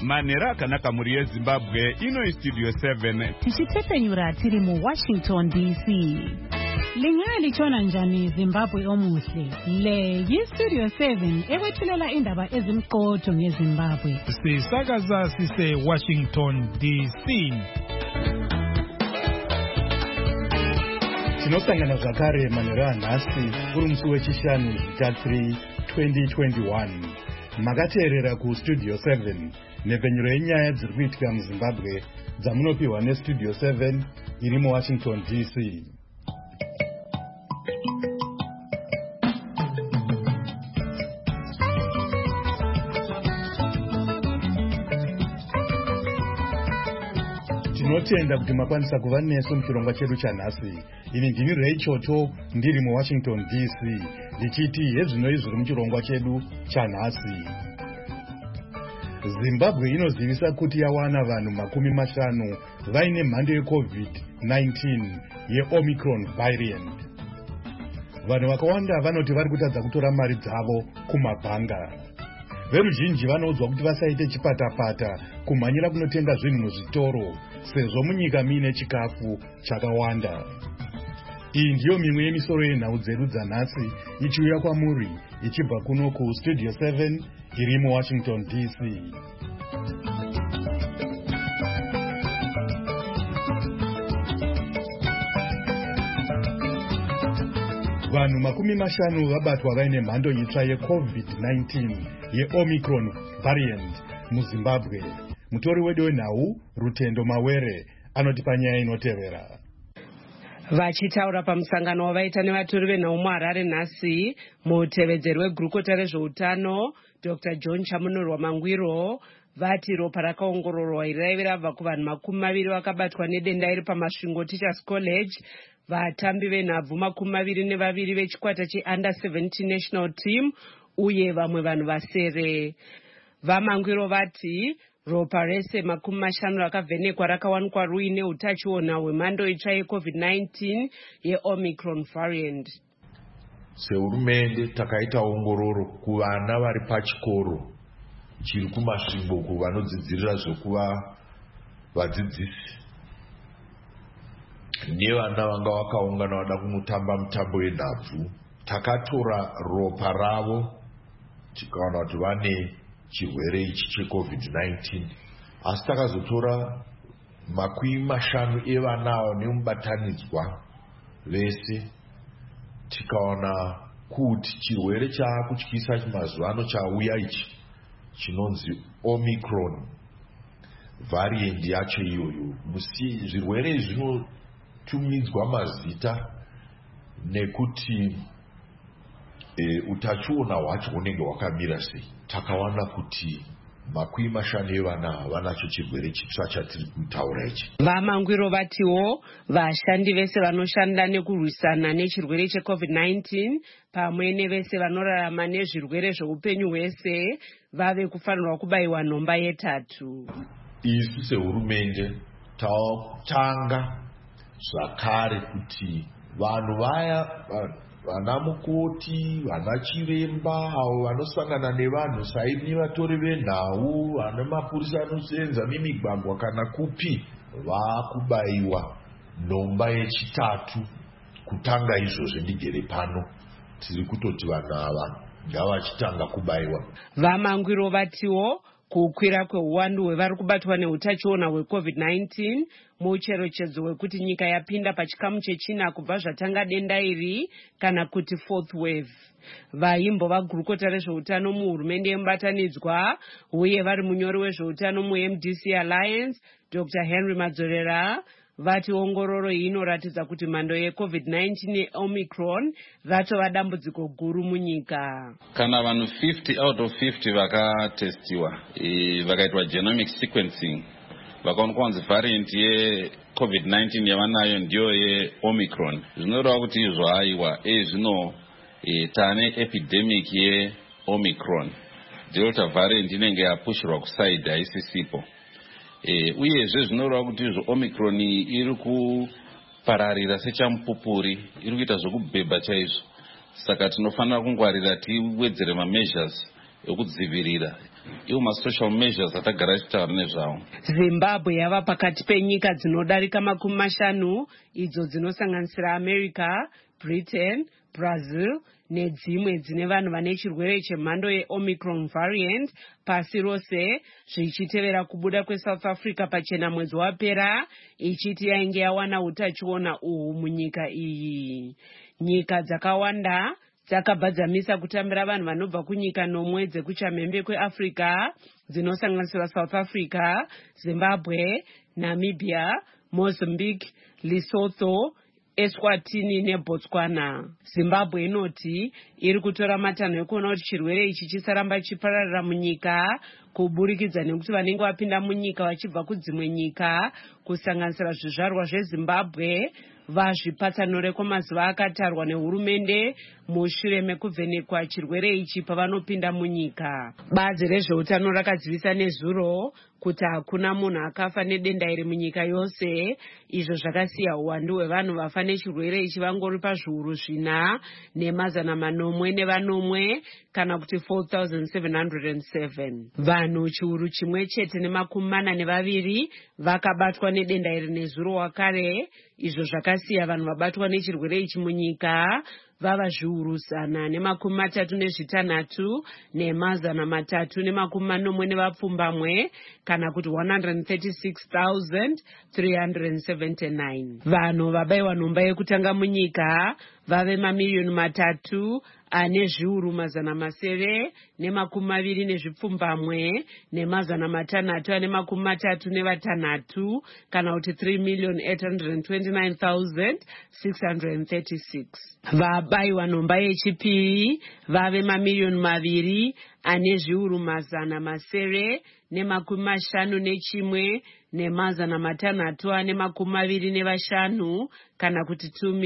manhero akanaka mhuri yezimbabwe. Ino Studio 7 tichitepenyura tiri muWashington DC. Lingaya lichona njani Zimbabwe omuhle? Le yiStudio 7 ekwethulela indaba ezimqotho ngeZimbabwe. Sisakaza sise Washington DC. Tinosangana zvakare manhero anhasi kuri musi wechishanu zita 3 2021. Makateerera kuStudio 7 nhepfenyuro yenyaya dziri kuitika muZimbabwe dzamunopiwa neStudio 7 iri muWashington DC. Tinotenda kuti makwanisa kuva nesu muchirongwa chedu chanhasi. Ini ndini Ray Choto ndiri muWashington DC ndichiti hezvinoi zviri muchirongwa chedu chanhasi. Zimbabwe inozivisa kuti yawana vanhu 50 vaine mhando yeCovid-19 yeOmicron variant. Vanhu vakawanda vanoti vari kutadza kutora mari dzavo kumabhanga. Veruzhinji vanoudzwa kuti vasaite chipatapata kumhanyira kunotenga zvinhu muzvitoro sezvo munyika muine chikafu chakawanda. Iyi ndiyo mimwe yemisoro yenhau dzedu dzanhasi ichiuya kwamuri ichibva kuno kuStudio 7 iri muWashington DC. Vanhu 50 vabatwa vaine mhando itsva yeCovid-19 yeOmicron variant muZimbabwe. Mutori wedu wenhau Rutendo Mawere anotipa nyaya inotevera. Vachitaura pamusangano wavaita nevatori venhau muHarare nhasi, mutevedzeri wegurukota rezveutano Dr. John Chamunurwa Mangwiro vati ropa rakaongororwa iri raive rabva kuvanhu 20 vakabatwa nedenda iri pamasvingo Teachers College. Vatambi venhabvu 22 vechikwata cheUnder 17 national team uye vamwe vanhu vasere. VaMangwiro vati ropa rese 50 rakavhenekwa rakawanikwa ruine utachiona hwemhando itsva yeCovid-19 yeOmicron variant. Sehurumende takaita ongororo kuvana vari pachikoro chiri kumasvingo vanodzidzirira zvokuva vadzidzisi nevana vanga vakaungana vada kunotamba mutambo wenhabvu. Takatora ropa ravo tikaona kuti vane chirwere ichi cheCovid-19, asi takazotora 50 evana avo nemubatanidzwa vese tikaona kuti chirwere chaakutyisa mazuva ano chauya ichi chinonzi Omicron variant yacho iyoyo. Zvirwere izvi zvinotumidzwa mazita nekuti utachiona hwacho hunenge hwakamira sei. Takawana kuti 50 evana vanacho chirwere chitsva chatiri kutaura ichi. VaMangwiro vatiwo vashandi vese vanoshanda nekurwisana nechirwere cheCovid-19 pamwe nevese vanorarama nezvirwere zveupenyu hwese vave kufanirwa kubayiwa nhomba ye3. Isu sehurumende tatanga zvakare kuti vanhu vaya vana mukoti, vana chiremba, avo vanosangana nevanhu saini vatori venhau, vana mapurisa anosenza mimigwagwa kana kupi, vakubayiwa nhomba ye3 kutanga izvozvo ndigere pano. Tiri kutoti vanhu ava ngavachitanga kubayiwa. VaMangwiro vatiwo kukwira kweuwandu hwevari kubatwa neutachiona hweCovid-19 mucherechedzo wekuti nyika yapinda pachikamu chechina kubva zvatanga denda iri kana kuti 4th wave. Vaimbova gurukota rezveutano muhurumende yemubatanidzwa uye vari munyori wezveutano muMDC Alliance Dr. Henry Madzorera vati ongororo iyi inoratidza kuti mhando yeCovid-19 yeOmicron ratova dambudziko guru munyika. Kana vanhu 50 out of 50 vakatestiwa vakaitwa genomic sequencing vakaonekwa kunzi variant yeCovid-19 yavanayo ndiyo yeOmicron, zvinoreva kuti izvo aiwa zvino tane epidemic yeOmicron, Delta variant inenge yapushirwa kusaidi haisisipo. Uyezve zvinoreva kuti izvo Omicron iri kupararira sechamupupuri, iri kuita zvokubhebha chaizvo. Saka tinofanira kungwarira tiwedzere measures ekudzivirira iwo masocial measures atagara achitaura nezvawo. Zimbabwe yava pakati penyika dzinodarika 50 idzo dzinosanganisira America, Britain, Brazil nedzimwe dzine vanhu vane chirwere chemhando yeOmicron variant pasi rose, zvichitevera kubuda kweSouth Africa pachena mwedzi wapera ichiti yainge yawana utachiona uhu munyika iyi. Nyika dzakawanda dzakabva dzamisa kutambira vanhu vanobva kunyika nomwe dzekuchamhembe kweAfrica dzinosanganisira South Africa, Zimbabwe, Namibia, Mozambique, Lesotho, Eswatini neBotswana. Zimbabwe inoti iri kutora matanho ekuona kuti chirwere ichi chisaramba chipararira munyika kuburikidza nekuti vanenge vapinda munyika vachibva kudzimwe nyika kusanganisira zvizvarwa zveZimbabwe vazvipatsanure kwamazuva akatarwa nehurumende mushure mekuvhenekwa chirwere ichi pavanopinda munyika. Bazi rezveutano rakadzivisa nezuro kuti hakuna munhu akafa nedenda iri munyika yose, izvo zvakasiya uwandu hwevanhu vafa nechirwere ichi vangori pazviuru 4 nemazana 4 kana kuti 4,707. Vanhu chiuru chimwe chete ne42 vakabatwa nedenda iri nezuro wakare, izvo zvakasiya vanhu vabatwa nechirwere ichi munyika vava zviuru 136 nemazana 340 kana kuti 136,379. Vanhu vabayiwa nhomba yekutanga munyika vave 3,000,000 ane zviuru 720 nemazana 636 kana kuti 3,829,636. Vabayiwa nhomba yechipiri vave 2,000,000 ane zviuru 751 nemazana 625 kana kuti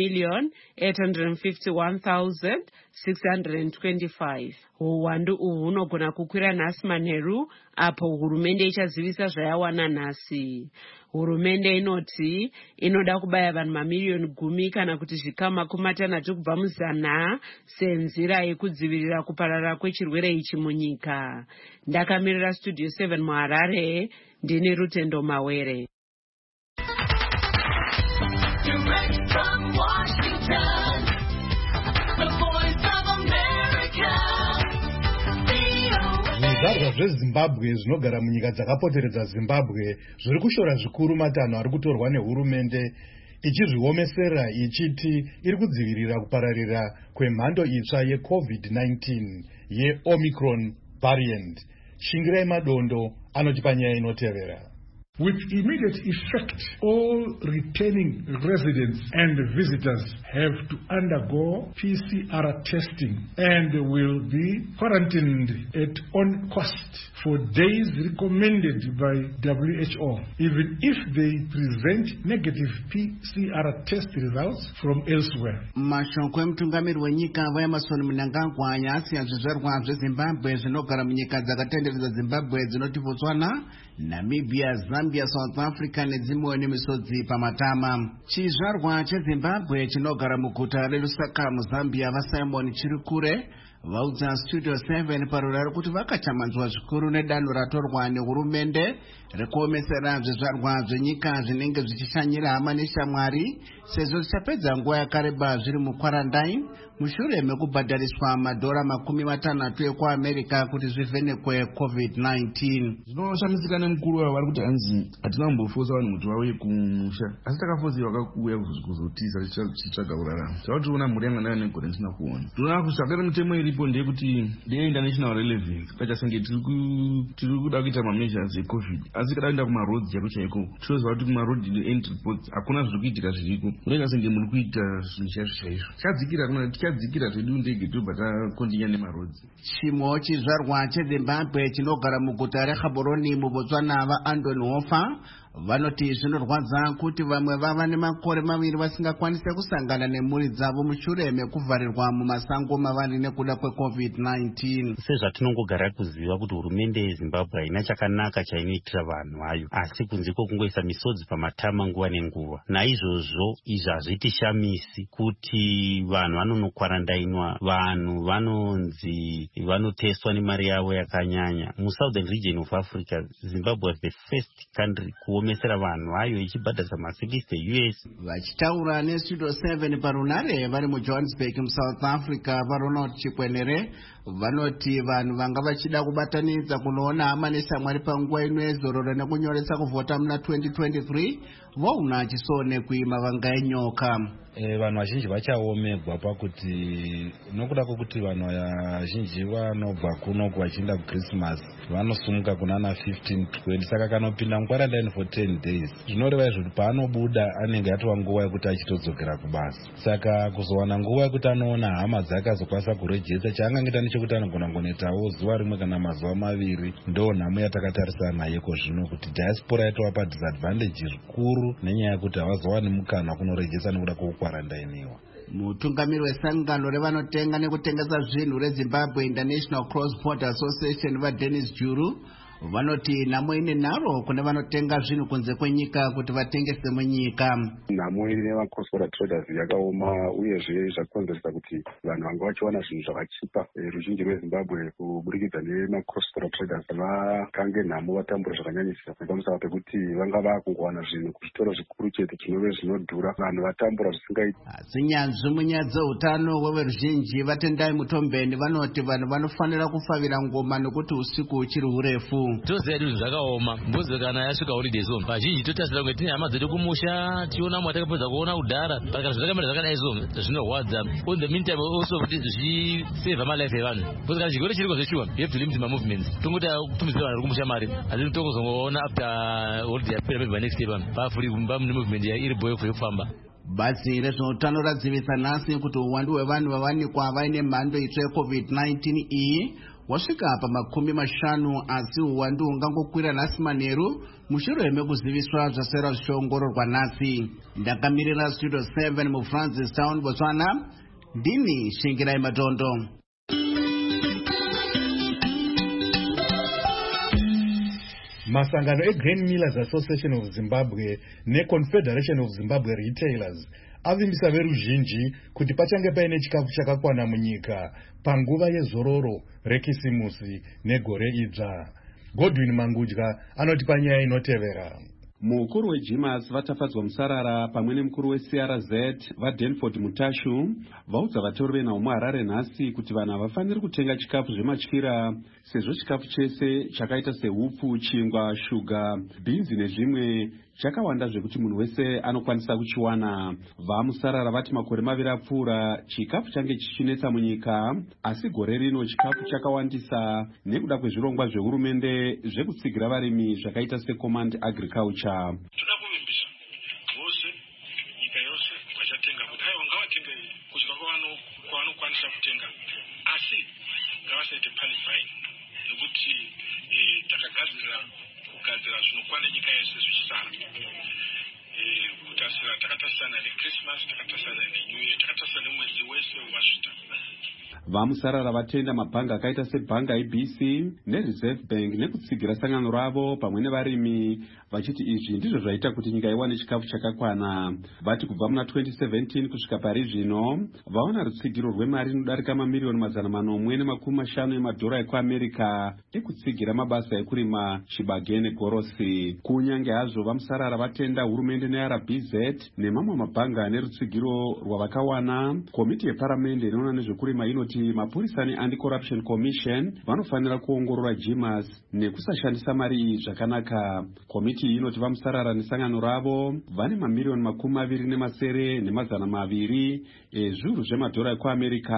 2,851,625. Uwandu uhu hunogona kukwira nhasi manheru apo hurumende ichazivisa zvayawana nhasi. Hurumende inoti inoda kubaya vanhu 10,000,000 kana kuti zvikamu 60 kubva muzana senzira yekudzivirira kuparara kwechirwere ichi munyika. Ndakamirira Studio 7 muHarare, ndini Rutendo Mawere. Zvizvarwa zveZimbabwe zvinogara munyika dzakapoteredza Zimbabwe zviri kushora zvikuru matanho ari kutorwa nehurumende ichizviomesera ichiti iri kudzivirira kupararira kwemhando itsva yeCovid-19 yeOmicron variant. Shingirai Madondo anotipa nyaya inotevera. With immediate effect, all returning residents and visitors have to undergo PCR testing and will be quarantined at on cost for days recommended by WHO, even if they present negative PCR test results from elsewhere. Mashoko emutungamiri wenyika vaEmmerson Mnangagwa anyasiya zvizvarwa zveZimbabwe zvinogara munyika dzakatenderedza Zimbabwe dzinoti Botswana, Namibia, Zambia, South Africa nedzimwe nemisodzi pamatama. Chizvarwa cheZimbabwe chinogara muguta reLusaka muZambia vaSimon Chirikure vaudza Studio 7 paruraro kuti vakachamanzwa zvikuru nedanho ratorwa nehurumende rekuomesera zvizvarwa zvenyika zvinenge zvichishanyira hama neshamwari sezvo zvichapedza nguva yakareba zviri mukwarantine mushure mekubhadhariswa madhora 60 ekuAmerica kuti zvivhenekwe COVID-19. Zvinoshamisika nemukuru wavo vari kuti hanzi hatina kumbofosa vanhu kuti vauye kumusha, asi takafosiwa vakakuuya kuzotiza tichitsvaga kurarama. Tava tiona mhuri yanga nayo negore risina kuona. Tinoona kuti zvakare mitemo iripo ndeyekuti ndeye-international relevance pachasenge tiri kuda kuita mameasures eCovid, asi kada kuenda kumarodzi chaiko chaiko tinoziva kuti kumarodhi end reports hakuna zviri kuitika zviriko. Unoita senge muri kuita zvinhu chaizvo chaizvo. Tichadzikira zvedu ndege tobva takontinya nemarodzi. Chimwe chizvarwa cheZimbabwe chinogara muguta reGaborone muBotswana vaAndoni Hofer vanoti zvinorwadza kuti vamwe vava nemakore maviri vasingakwanise kusangana nemhuri dzavo mushure mekuvharirwa mumasango mavari nekuda kweCovid-19. Sezvatinongogara kuziva kuti hurumende yeZimbabwe haina chakanaka chainoitira vanhu vayo, asi kunziko kungoisa misodzi pamatama nguva nenguva. Naizvozvo izvi hazvitishamisi kuti vanhu vanonokwarandainwa, vanhu vanonzi vanoteswa nemari yavo yakanyanya. Musouthern region of Africa, Zimbabwe was the first country kuomesera vanhu vayo ichibhadharisa masikisi US. Vachitaura neStudio 7 parunare vari muJohannesburg muSouth Africa, vaRonald Chikwenere vanoti vanhu vanga vachida kubatanidza kunoona hama neshamwari panguva ino yezororo nekunyoretsa kuvhota muna 2023 vouna chisonekwi mavanga enyoka. Vanhu vazhinji vachaomegwa pakuti nokuda kwokuti vanhu vazhinji vanobva kunoku vachienda kuChristmas vanosumuka kunana 15-20, saka kanopinda mukwarandaini for 10 days zvinoreva izvo kuti paanobuda anenge atova nguva yekuti achitodzokera kubasa. Saka kuzowana nguva yekuti anoona hama dzake azokwanisa kurejesa chaangangita nechekuti anogona kungoitawo zuva rimwe kana mazuva maviri. Ndo nhamo yatakatarisana naye zvino kuti diaspora yatova padisadvantage zvikuru nenyaya yekuti havazowani mukana kunorejesa nekuda kwokwarandainiwa. Mutungamiri wesangano revanotenga nekutengesa zvinhu reZimbabwe International Cross Border Association vaDennis Juru vanoti nhamo ine nharo kune vanotenga zvinhu kunze kwenyika kuti vatengese munyika. Nhamo ine va-cross border traders yakaoma uyezve zvakonzeresa kuti vanhu vanga vachiwana zvinhu zvakachipa. Ruzhinji rweZimbabwe kuburikidza nema-cross border traders vakange nhamo vatambura zvakanyanyisa pamusana pekuti vanga vakungowana zvinhu kuzvitoro zvikuru chete zvinove zvinodhura, vanhu vatambura zvisingaiti. Asi nyanzvi munyaya dzeutano hweveruzhinji vaTendai Mutombeni vanoti vanhu vanofanira kufavira ngoma nekuti usiku uchiri hurefu. Toziva kuti zvakaoma mbuzi kana yasvika holidays home vazhinji totasira kuti tine hama dzedu kumusha tiona mwatakapedza kuona kudhara kana zvakamira zvakadai so zvinorwadza. On the meantime also kuti zvisavha malife evanhu because kana chirwere chiriko zveshuwa you have to limit movements. Tongoti kutumidzira vanhu kumusha mari asi tongozongoona after holiday yapera by next day pafuri mune movement iri boyo yekufamba. Bazi rezveutano radzivisa nhasi kuti uwandu hwevanhu vavanikwa vaine mhando itsva yeCovid-19 iyi wasvika pa50, asi uwandu ungangokwira nhasi manheru mushure mekuziviswa zvasera zvichiongororwa nhasi. Ndakamirira Studio 7 muFrancistown, Botswana, ndini Shingirai Matondo. Masangano eGrain Millers Association of Zimbabwe neConfederation of Zimbabwe Retailers avimbisa veruzhinji kuti pachange paine chikafu chakakwana munyika panguva yezororo rekisimusi negore idzva. Godwin Mangudya anoti panyaya inotevera. Mukuru weGMAS vatafadzwa musarara pamwe nemukuru weCRZ vaDenford Mutashu vaudza vatori venhau muHarare nhasi kuti vanhu havafaniri kutenga chikafu zvematyira sezvo chikafu chese chakaita sehupfu, chingwa, shuga, bhinzi nezvimwe chakawanda zvekuti munhu wese anokwanisa kuchiwana. VaMusarara vati makore maviri apfuura chikafu change chichinetsa munyika, asi gore rino chikafu chakawandisa nekuda kwezvirongwa zvehurumende zvekutsigira varimi zvakaita seCommand Agriculture. Toda kuvimbisa vose nyika yose vachatenga kuti haiwa ngavatenge kusvika kwavanokwanisa kutenga, asi ngavasaite panic buying nekuti takagadzira zvinokwana nyika yese zvichisara. Kutasira takatasana neChristmas, takatasana neNew Year, takatasana nemwedzi wese wasvita. VaMusarara vatenda mabhanga akaita sebhanga IBC neReserve Bank nekutsigira sangano ravo pamwe nevarimi vachiti izvi ndizvo zvaita kuti nyika iwane chikafu chakakwana. Vati kubva muna 2017 kusvika pari zvino vaona rutsigiro rwemari inodarika mamiliyoni $450 emadhora ekuAmerica ekutsigira mabasa ekurima chibage negorosi. Kunyange hazvo VaMusarara vatenda hurumende neRBZ nemamwe mabhanga nerutsigiro rwavakawana, komiti yeparamende inoona nezvekurima inoti mapurisa neAnti-Corruption Commission vanofanira kuongorora GMAS nekusashandisa mari iyi zvakanaka. Komiti inoti VaMusarara nesangano ravo vane mamiliyoni $200 nezviuru zvemadhora ekuAmerica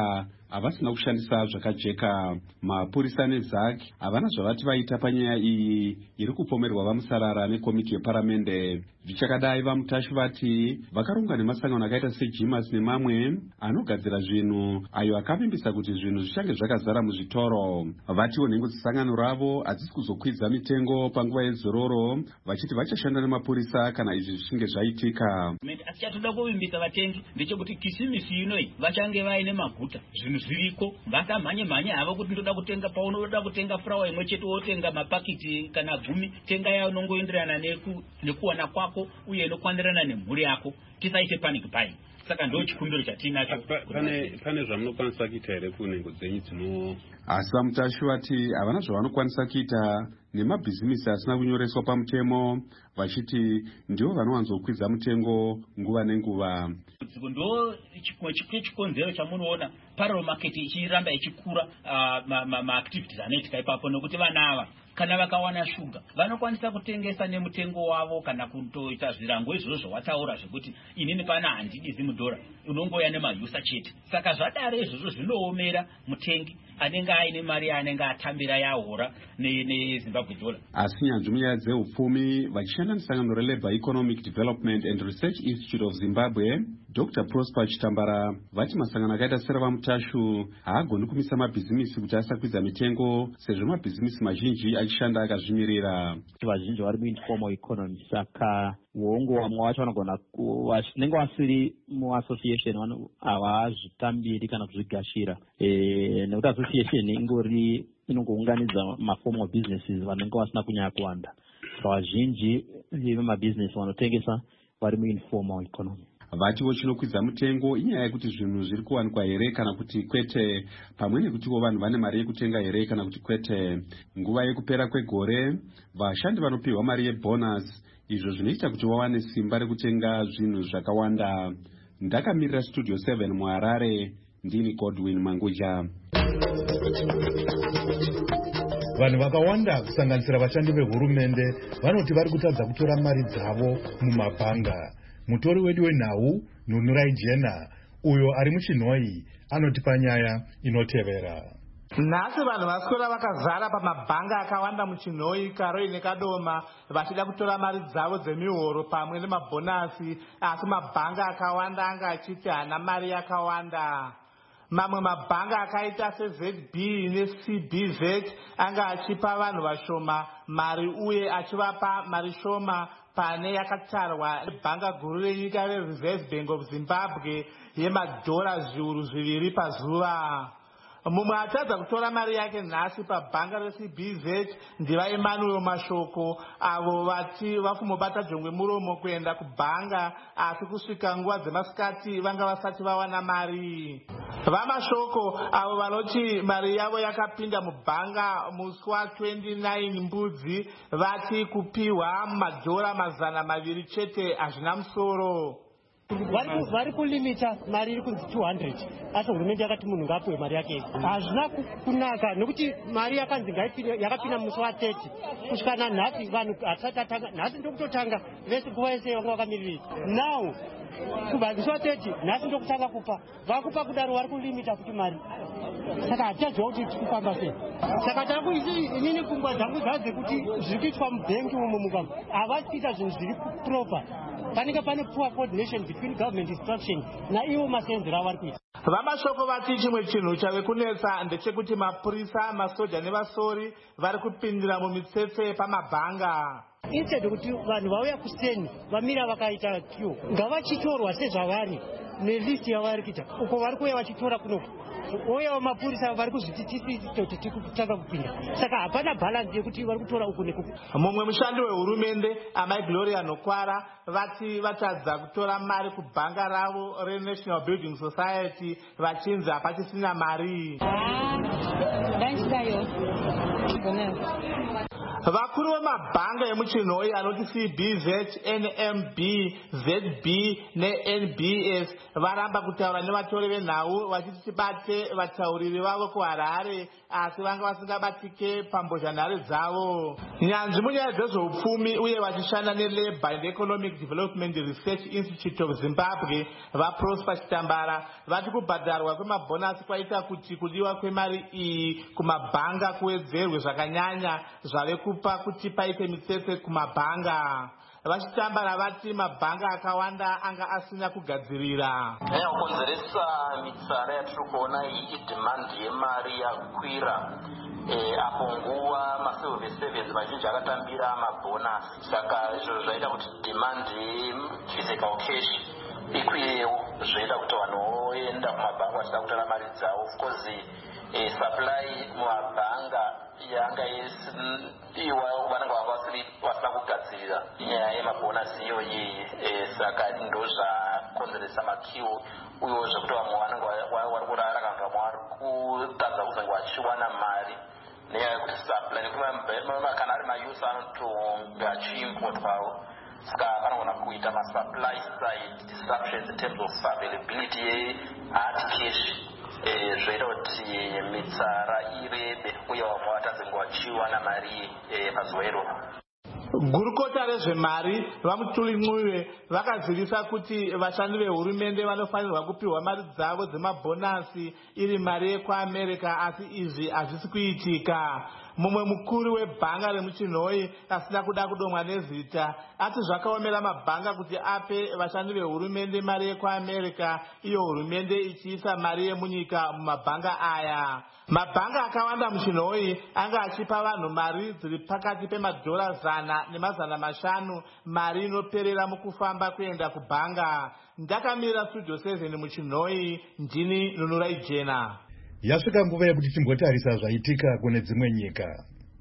havasina kushandisa zvakajeka. Mapurisa neZAC havana zvavati vaita panyaya iyi iri kupomerwa vamusarara nekomiti yeparamende. Zvichakadai, vaMutashi vati vakaronga nemasangano akaita seJimas nemamwe anogadzira zvinhu ayo akavimbisa kuti zvinhu zvichange zvakazara muzvitoro. Vatiwo nhengo dzesangano ravo hadzisi kuzokwidza mitengo panguva yezororo, vachiti vachashanda nemapurisa kana izvi zvichinge zvaitika. Asi chatoda kuvimbisa vatengi ndechekuti kisimisi inoi vachange vaine maguta zvinhu zviriko, vasamhanye havo kuti ndoda kutenga paunoda kutenga furawa imwe chete wotenga mapakiti kana 10, tenga yayo nongoenderana nekuwana kwako uye nokwandirana nemhuri yako, tisaite panic buying. Saka ndo chikumbiro chatinacho. Pane zvamunokwanisa kuita here kunhengo dzenyu dzino? Asi vaMutashi vati havana zvavanokwanisa kuita nemabhizimisi asina kunyoreswa pamutemo, vachiti ndivo vanowanzokwidza mutengo nguva nenguva. Ndo chikonzero chamunoona parallel market ichiramba ichikura, ma-activities anoitika ipapo, nokuti vana ava kana vakawana shuga vanokwanisa kutengesa nemutengo wavo kana kutoita zvirango izvozvo zvawataura zvekuti inini pana handidi $10 unongoya nemahusa chete. Saka zvadare izvozvo zvinoomera mutengi anenge aine mari anenge atambira yahora neZimbabwe dollar. Asi nyanzvi munyaya dzeupfumi vachishanda nesangano reLabour Economic Development and Research Institute of Zimbabwe, Dr. Prosper Chitambara vati masangano akaita seravaMutashu haagoni kumisa mabhizimisi kuti asakwidza mitengo sezvo mabhizimisi mazhinji achishanda akazvimirira. Vazhinji vari muinformal economy, saka uongo vamwe vacho vanogona vanenge vasiri muassociation havazvitambiri kana kuzvigashira, nekuti association inongounganidza maformal businesses vanenge vasina kunyanya kuwanda. Saka vazhinji vemabhizinesi vanotengesa vari muinformal economy. Vatiwo chinokwidza mutengo inyaya yekuti zvinhu zviri kuwanikwa here kana kuti kwete, pamwe nekutiwo vanhu vane mari yekutenga here kana kuti kwete. Nguva yekupera kwegore vashandi vanopiwa mari yebonus, izvo zvinoita kuti vawane simba rekutenga zvinhu zvakawanda. Ndakamirira Studio 7 muHarare, ndini Godwin Manguja. Vanhu vakawanda kusanganisira vashandi vehurumende vanoti vari kutadza kutora mari dzavo mumabhanga. Mutori wedu wenhau Nunurai Jena uyo ari muChinhoi anotipa nyaya inotevera. Nhasi vanhu vaswera vakazara pamabhanga akawanda muChinhoi, Karoi neKadoma vachida kutora mari dzavo dzemihoro pamwe nemabhonasi, asi mabhanga akawanda anga achiti hana mari yakawanda. Mamwe mabhanga akaita seZB neCBZ anga achipa vanhu vashoma mari uye achivapa mari shoma pane yakatarwa bhanga guru renyika reReserve Bank of Zimbabwe yemadhora zviuru 2 pazuva. Mumwe atadza kutora mari yake nhasi pabhanga reCBZ ndivaEmmanuel Mashoko, avo vati vafumobata jongwe muromo kuenda kubhanga asi kusvika nguva dzemasikati vanga vasati vawana mari. VaMashoko avo vanoti mari yavo yakapinda mubhanga musi wa29 Mbudzi vati kupiwa madhora 200 chete hazvina musoro. Vari kulimita mari iri kunzi 200, asi hurumende yakati munhu ngapiwe mari yake. Hazvina kunaka nekuti mari yakanzi yakapinda musi wa30 kusvika nanhasi vanhu hatisati atanga, nhasi ndokutotanga vese nguva yese vanga vakamiriri. Now kubva musi wa30 nhasi ndokutanga kupa, vakupa kudaro vari kulimita kuti mari. Saka hatichaziva kuti tikufamba sei. Saka takuinini pfungwa dzangu dzadzekuti zviri kuitwa mubhengi umo mukama havasi kuita zvinhu zviri proper. Panenge pane poor coordination between government instruction naivo masenzero avari kuita. VaMashoko vati chimwe chinhu chave kunetsa ndechekuti mapurisa, masoja nevasori vari kupindira mumitsetse pamabhanga. Instead kuti vanhu vauya kuseni vamira vakaita queue, ngavachitorwa sezvavari nelist yavari kuita uko vari kuuya vachitora kunoko. Oya mapurisa vari kuzvitititi tikutanga kupinda, saka hapana balance yekuti vari kutora uku nekuku. Mumwe mushandi wehurumende Amai Gloria Nokwara vati vatadza kutora mari kubhanga ravo reNational Building Society vachinzi hapachisina mari. vakuru vemabhanga emuchinhoi anoti CBZ, NMB, ZB neNBS varamba kutaura nevatori venhau vachiti tibate vatauriri vavo kuHarare, asi vanga vasingabatike pambozhanhare dzavo. Nyanzvi munyaya dzezveupfumi uye vachishanda neLabour and Economic Development Research Institute of Zimbabwe vaProsper Chitambara vati kubhadharwa kwemabhonasi kwaita kuti kudiwa kwemari iyi kumabhanga kuwedzerwe zvakanyanya zvave kupa kuti paite mitsetse kumabhanga. Vachitambara vati mabhanga akawanda anga asina kugadzirira. Nyaya kukonzeresa mitsara yatiri kuona iyi idhimandi yemari yakwira apo nguva ma-civil servants vazhinji akatambira mabhonasi. Saka izvo zvaita kuti dhimandi yephysical cash ikwirewo, zvoita kuti vanhu voenda kumabhanga vachida kutora mari dzavo. Of course supply mumabhanga yanga vanenge vasina kugadzirira nyaya yemabhonasi iyoyi. Saka ndo zvakonzeresa makiwo uyewo zvekuti vamwe vanenge vari kurara kana vamwe vari kutadza kuzenge vachiwana mari nenyaya yekuti supply kana ari mayusi anotonge achiimportwawo. Saka vanogona kuita masupply side disruptions in terms of availability yehard cash, zvoita kuti mitsara irebe uye vamwe vatadzenga vachiwana mari pazuva iroro. Gurukota rezvemari vaMutuli Ncube vakazivisa kuti vashandi vehurumende vanofanirwa kupiwa mari dzavo dzemabhonasi iri mari yekuAmerica, asi izvi hazvisi kuitika. Mumwe mukuru webhanga remuchinhoi asina kuda kudomwa nezita ati zvakaomera mabhanga kuti ape vashandi vehurumende mari yekuAmerica, iyo hurumende ichiisa mari yemunyika mumabhanga aya. Mabhanga akawanda muchinhoi anga achipa vanhu mari dziri pakati pemadhora 100 ne500, mari inoperera mukufamba kuenda kubhanga. Ndakamirira Studio 7 muchinhoi, ndini Nunurai Jena. Yasvika nguva yekuti timbotarisa zvaitika kune dzimwe nyika.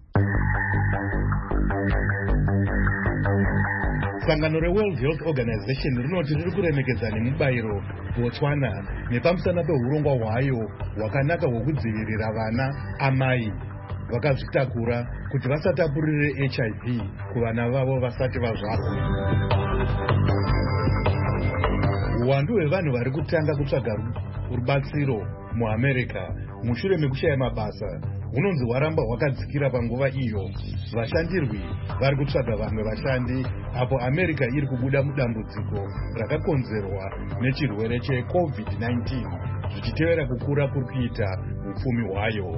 Sangano reWorld Health Organization rinoti riri kuremekedza nemubayiro Botswana nepamusana pehurongwa hwayo hwakanaka hwekudzivirira vana amai vakazvitakura kuti vasatapurire HIV kuvana vavo vasati vazvarwa. Uwandu hwevanhu vari kutanga kutsvaga rubatsiro muAmerica mushure mekushaya mabasa hunonzi hwaramba hwakadzikira panguva iyo. Vashandirwi vari kutsvaga vamwe vashandi apo America iri kubuda mudambudziko rakakonzerwa nechirwere cheCovid-19 zvichitevera kukura kuri kuita upfumi hwayo.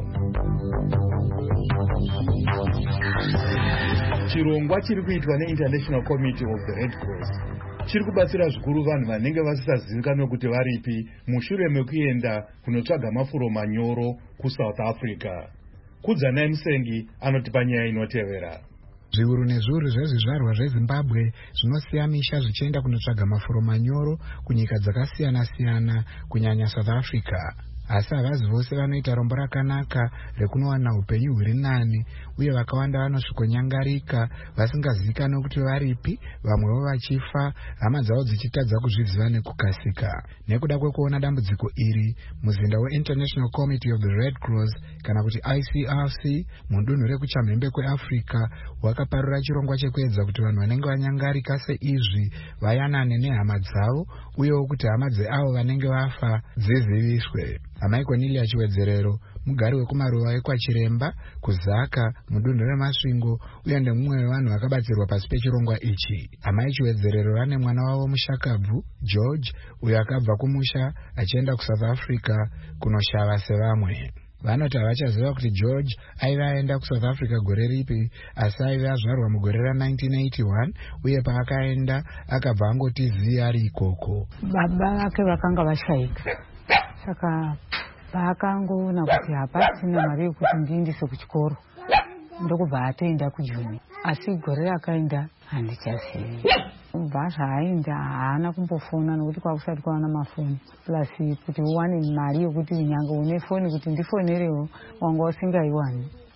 Chirongwa chiri kuitwa neInternational Committee of the Red Cross chiri kubatsira zvikuru vanhu vanenge vasisazivikanwe kuti varipi mushure mekuenda kunotsvaga mafuro manyoro kuSouth Africa. Kudzanai Musengi anotipa nyaya inotevera. Zviuru nezviuru zvezvizvarwa zveZimbabwe zvinosiya misha zvichienda kunotsvaga mafuro manyoro kunyika dzakasiyana-siyana kunyanya South Africa. Asi havazi vose vanoita rombo rakanaka rekunowana upenyu huri nani, uye vakawanda vanosvikonyangarika vasingazivikanwe kuti varipi, vamwevo vachifa, hama dzavo dzichitadza kuzviziva nekukasika. Nekuda kwekuona dambudziko iri, muzinda weInternational Committee of the Red Cross kana kuti ICRC mudunhu rekuchamhembe kweAfrica wakaparura chirongwa chekuedza kuti vanhu vanenge vanyangarika seizvi vayanane nehama dzavo, uyewo kuti hama dzeavo vanenge vafa dziziviswe. Amai Cornelia Chiwedzerero, mugari wekumaruva ekwaChiremba kuZaka mudunhu reMasvingo, uye ndemumwe wevanhu vakabatsirwa pasi pechirongwa ichi. Amai Chiwedzerero vane mwana wavo mushakabvu George, uyo akabva kumusha achienda kuSouth Africa kunoshava sevamwe. Vanoti havachaziva kuti George aiva aenda kuSouth Africa gore ripi, asi aiva azvarwa mugore ra1981, uye paakaenda akabva angoti zii ari ikoko. Baba vake vakanga vashaika, saka paakangoona kuti hapasina mari yekuti ndiendese kuchikoro, ndokubva atoenda kujuni. Asi gore rakaenda handichazivi. Kubva zvaaenda haana kumbofona nokuti kwakusati kwawana mafoni, plus kuti uwane mari yokuti nyanga une foni kuti ndifonerewo wanga usingaiwani.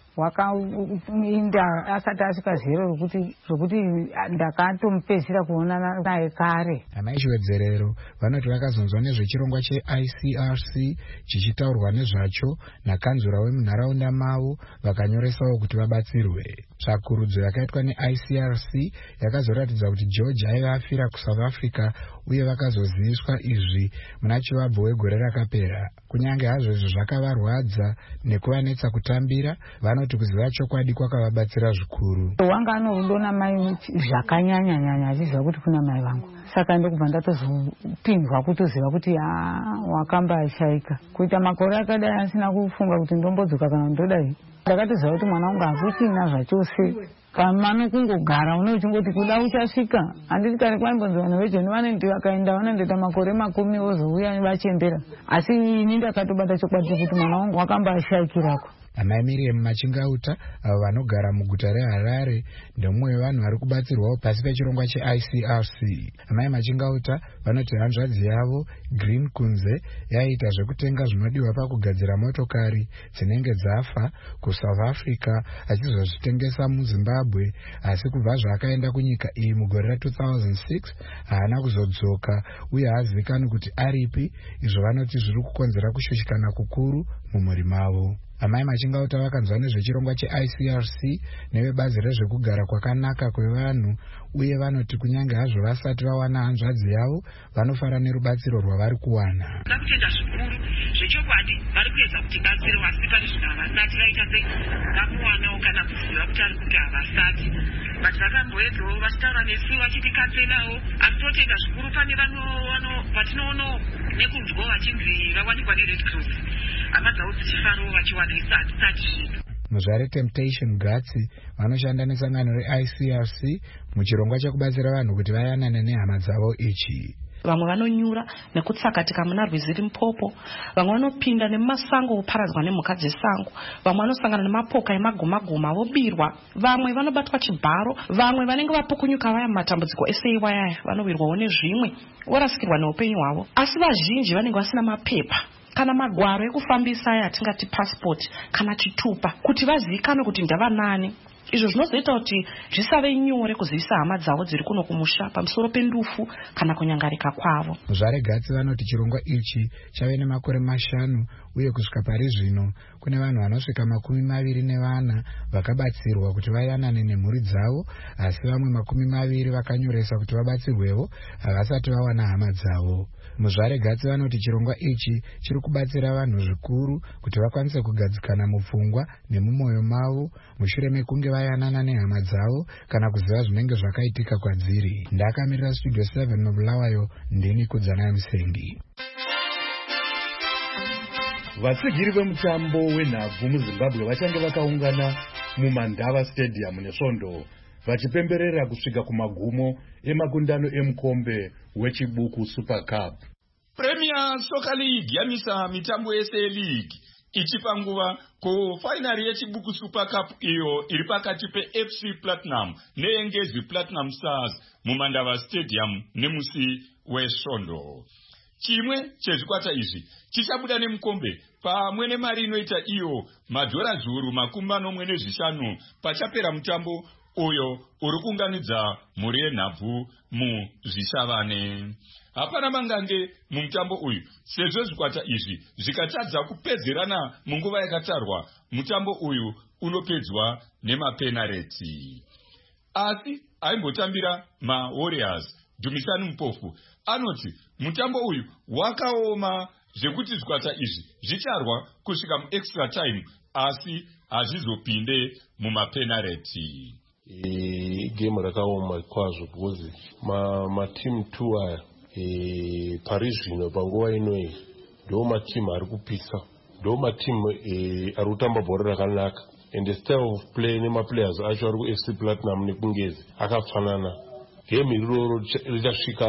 wakainda asati asvika zero zvokuti ndakatomupedzisira kuonana naye kare. Amaizhiwedzerero vanoti vakazonzwa nezvechirongwa cheICRC chichitaurwa nezvacho nakanzura wemunharaunda mavo vakanyoresawo kuti vabatsirwe. Tsvakurudzo yakaitwa neICRC yakazoratidza kuti George aiva afira kuSouth Africa uye vakazoziviswa izvi muna Chivabvo wegore rakapera. Kunyange hazvo izvo zvakavarwadza nekuvanetsa kutambira, vanoti kuziva chokwadi kwakavabatsira zvikuru. Wanga anorudo namai zvakanyanya achiziva kuti kuna mai vangu, saka ndokubva ndatozopindwa kutoziva kuti wakambashayika. Kuita makore akadai asina kufunga kuti ndombodzoka kana ndodai, ndakatoziva kuti mwana wangu hakuchina zvachose. Pamano kungogara unochingoti kuda uchasvika. Handiti kare kwaimbonzi vanhu vejoni vanoti vakaenda vanondoita makore 10 vozouya vachembera. Asi ini ndakatobata chokwadi kuti mwana wangu wakambashayikirako. Amai Miriam Machingauta avo vanogara muguta reHarare ndomumwe wevanhu vari kubatsirwawo pasi pechirongwa cheICRC. Amai Machingauta vanoti hanzvadzi yavo Green Kunze yaita zvekutenga zvinodiwa pakugadzira motokari dzinenge dzafa kuSouth Africa achizozvitengesa muZimbabwe, asi kubva zvaakaenda kunyika iyi mugore ra2006 haana kuzodzoka uye haazivikanwi kuti aripi, izvo vanoti zviri kukonzera kushushikana kukuru mumhuri mavo. Amai Machingauta vakanzwa nezvechirongwa cheICRC nevebazi rezvekugara kwakanaka kwevanhu uye vanoti kunyange hazvo vasati vawana hanzvadzi yavo vanofara nerubatsiro rwavari kuwana. Ndakutenda zvikuru zvechokwadi vari kuedza kutibatsira, asi pane zvinhu havasati vaita sei ngamuwanawo kana kuziva kuti ari kuti havasati. But vakamboedzawo vachitaura nesu vachitikatselawo, asi totenda zvikuru pane vatinoonawo nekunzwawo vachinzi vawanikwa neRed Cross hama dzavo dzichifarawo vachiwana isati zvinhu. Muzvare Temptation Gatsi vanoshanda nesangano reICRC muchirongwa chekubatsira vanhu kuti vayanane nehama dzavo ichi. Vamwe vanonyura nekutsakatika muna rwizi Limpopo, vamwe vanopinda nemumasango voparadzwa nemhuka dzesango, vamwe vanosangana nemapoka emagomagoma vobirwa, vamwe vanobatwa chibharo, vamwe vanenge vapukunyuka vaya matambudziko eseiwa yaya vanowirwawo nezvimwe vorasikirwa neupenyu hwavo. Asi vazhinji vanenge vasina mapepa kana magwaro ekufambisa aya atingati passport kana chitupa kuti vazivikanwe kuti ndavanani. Izvo zvinozoita kuti zvisave nyore kuzivisa hama dzavo dziri kuno kumusha pamusoro pendufu kana kunyangarika kwavo. Muzvare Gatsi vanoti chirongwa ichi chave nemakore 5 uye kusvika pari zvino kune vanhu vanosvika 24 vakabatsirwa kuti vayanane nemhuri dzavo, asi vamwe 20 vakanyoresa kuti vabatsirwevo havasati vawana hama dzavo. Muzvare Gatsi vanoti chirongwa ichi chiri kubatsira vanhu zvikuru kuti vakwanise kugadzikana mupfungwa nemumwoyo mavo mushure mekunge vayanana nehama dzavo kana kuziva zvinenge zvakaitika kwadziri. Ndakamirira Studio 7 mubulawayo, ndini Kudzana Musengi. Vatsigiri vemutambo wenhabvu muZimbabwe vachange vakaungana muMandava Stadium neSvondo vachipemberera kusvika kumagumo emakundano emukombe wechibuku Super Cup. Premier Soccer League yamisa mitambo yese yeLeague ichipa nguva kufainari yechibuku Super Cup iyo iri pakati peFC Platinum neEngezi Platinum Stars muMandava Stadium nemusi weSvondo. Chimwe chezvikwata izvi chichabuda nemukombe pamwe nemari inoita iyo madhora zviuru 45 pachapera mutambo uyo uri kuunganidza mhuri yenhabvu muzvishavane. Hapana mangange mumutambo uyu sezvo zvikwata izvi zvikatadza kupedzerana munguva yakatarwa, mutambo uyu unopedzwa nemapenareti. Asi aimbotambira maWarriors Dumisani Mupofu anoti mutambo uyu wakaoma zvekuti zvikwata izvi zvicharwa kusvika muextra time asi hazvizopinde mumapenareti. Game rakaoma kwazvo because matimu 2 aya pari zvino panguva inoyi ndo matimu ari kupisa, ndo matimu ari kutamba bhora rakanaka, and the style of play nemaplayers acho ari kuFC Platinum nekungezi akafanana. Game iroro richasvika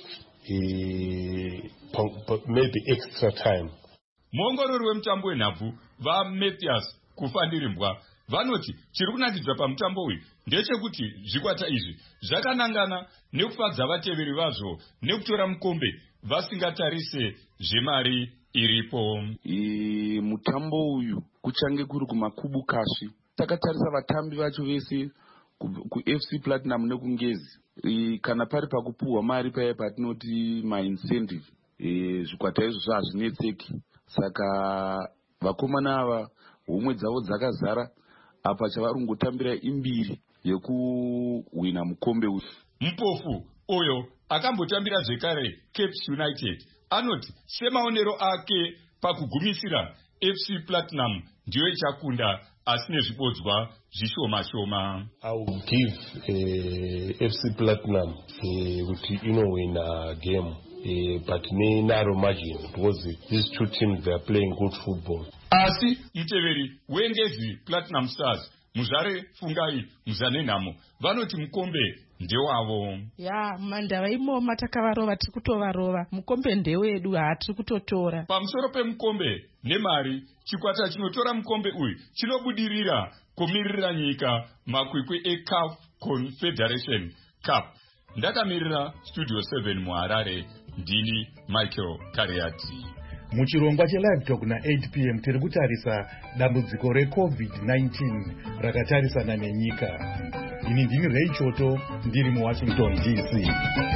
maybe extra time. Muongorori wemutambo wenhabvu vaMathias Kufandirimbwa vanoti chiri kunakidza pamutambo uyu ndechekuti zvikwata izvi zvakanangana nekufadza vateveri vazvo nekutora mukombe vasingatarise zvemari iripo. Mutambo uyu kuchange kuri kumakubukasvi takatarisa vatambi vacho vese kuFC Platinum nekungezi kana pari pakupuhwa mari paya patinoti maincentive zvikwata izvo hazvinetseki. Saka vakomana ava homwe dzavo dzakazara apa chavari kungotambira imbiri yekuhwina mukombe uyu. Mupofu oyo akambotambira zvekare Cape United anoti semaonero ake pakugumisira FC Platinum ndiyo ichakunda asi nezvibodzwa zvishoma-shoma. I will give FC Platinum kuti inowina game but narrow margin because these two teams they are playing good football. Asi muteveri wengezi Platinum Stars Muzare Fungai Muzanenamo vanoti mukombe ndewavo. Ya mandava imoma takavarova tiri kutovarova, mukombe ndewedu hatiri kutotora. Pamusoro pemukombe nemari, chikwata chinotora mukombe uyu chinobudirira kumirira nyika makwikwi eCAF Confederation Cup. Ndakamirira Studio 7 muHarare, ndini Michael Kariati. Muchirongwa cheLive Talk na 8 p.m. tiri kutarisa dambudziko reCovid-19 rakatarisana nenyika. Ini ndini Ray Choto ndiri muWashington DC.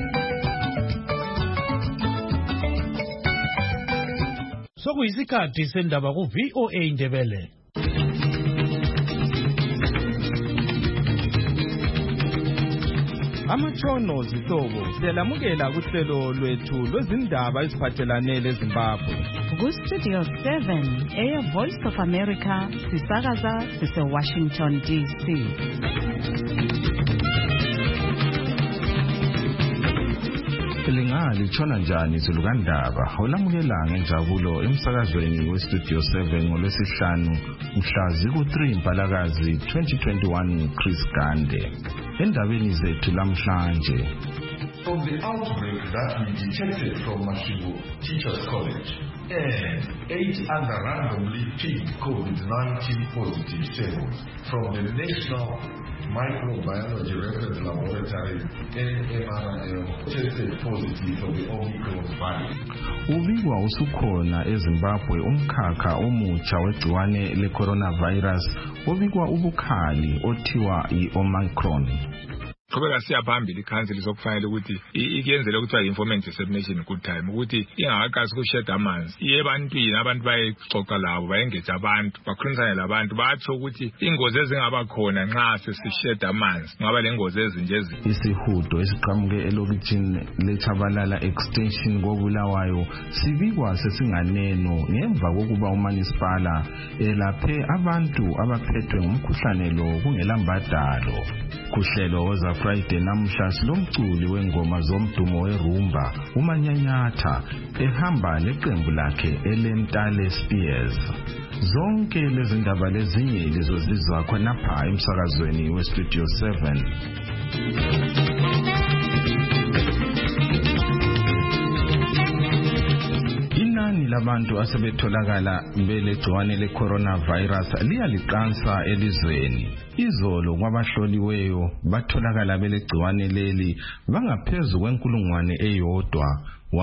Sokuyisikhathi sendaba ku VOA Indebele. Amachono zihlobo siyalamukela kuhlelo lwethu lwezindaba eziphathelane leZimbabwe. Ku-Studio 7 Air Voice of America sisakaza sise-Washington DC. Lingalitshona njani izulu kandaba olamukela ngenjabulo emsakazweni weStudio 7 ngolwesihlanu mhla ziku-3 Mpalakazi 2021 Chris Gande. Endabeni zethu lamhlanje. From the outbreak that we detected from Mashibu Teachers College and 8 other randomly picked COVID-19 positive samples from the National Microbiology Reference Laboratory NMRL tested positive for the Omicron variant. Ubikwa usukhona eZimbabwe umkhakha omutsha wegciwane le-coronavirus obikwa ubukhali othiwa i-Omicron. Qhubeka siya phambili ikhanseli sokufanele ukuthi ikuyenzele ukuthi i-information dissemination good time ukuthi ingakaqasi ukusheda amanzi iye ebantwini abantu bayexoxa labo bayengeza abantu bakhulumisane labantu batsho ukuthi ingozi ezingaba khona nxa sesisheda amanzi ngaba lengozi ezinje isihudo esiqhamuke elokitshini leThabalala extension koBulawayo sibikwa sesinganeno ngemva kokuba uManisipala elaphe abantu abaphethwe ngumkhuhlane lo kungelambadalo. Kuhlelo za Friday namhla silomculi wengoma zomdumo weRumba uManyanyatha ehamba neqembu lakhe eLentale Spears. Zonke lezi ndaba lezinye lizozizwa khonapha emsakazweni weStudio 7. Inani labantu asebetholakala belegciwane le-coronavirus liyaliqansa elizweni. Izolo kwabahloliweyo batholakala belegciwane leli bangaphezu kwenkulungwane eyodwa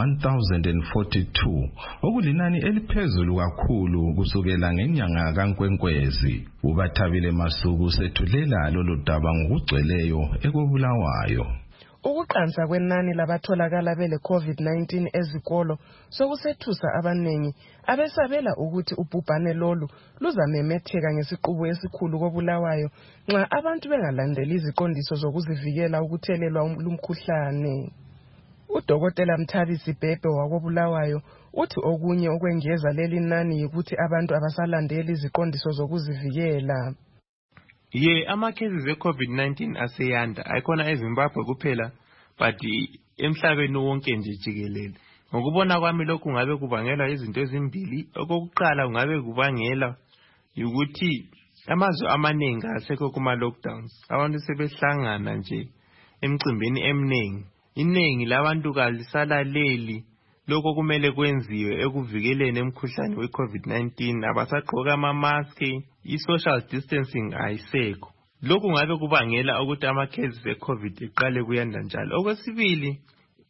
1042 okulinani eliphezulu kakhulu kusukela ngenyanga kaNkwenkwezi. uBathabile Masuku sethulela lolu daba ngokugcweleyo ekoBulawayo. Ukuqansa kwenani labatholakala bele COVID-19 ezikolo sokusethusa abanengi abesabela ukuthi ubhubhane lolu luzamemetheka ngesiqubu esikhulu koBulawayo nxa abantu bengalandeli iziqondiso zokuzivikela ukuthelelwa lumkhuhlane. Udokotela Mthabisi Bhebhe wakoBulawayo uthi okunye okwengeza leli nani yikuthi abantu abasalandeli iziqondiso zokuzivikela. Ama cases e-COVID-19 aseyanda ayikhona eZimbabwe kuphela but emhlabeni wonke nje jikelele. Ngokubona kwami lokhu ngabe kubangelwa izinto ezimbili. Okokuqala ngabe kubangela ukuthi amazwe amaningi asekho kuma lockdowns. Abantu sebehlangana nje emcimbini eminingi. Iningi labantu kalisalaleli lokho kumele kwenziwe ekuvikeleni emkhuhlane we-COVID-19 abasagqoka ama-mask, i-social distancing ayisekho. Lokhu ngabe kubangela ukuthi ama-cases e-COVID eqale kuyanda njalo. Okwesibili,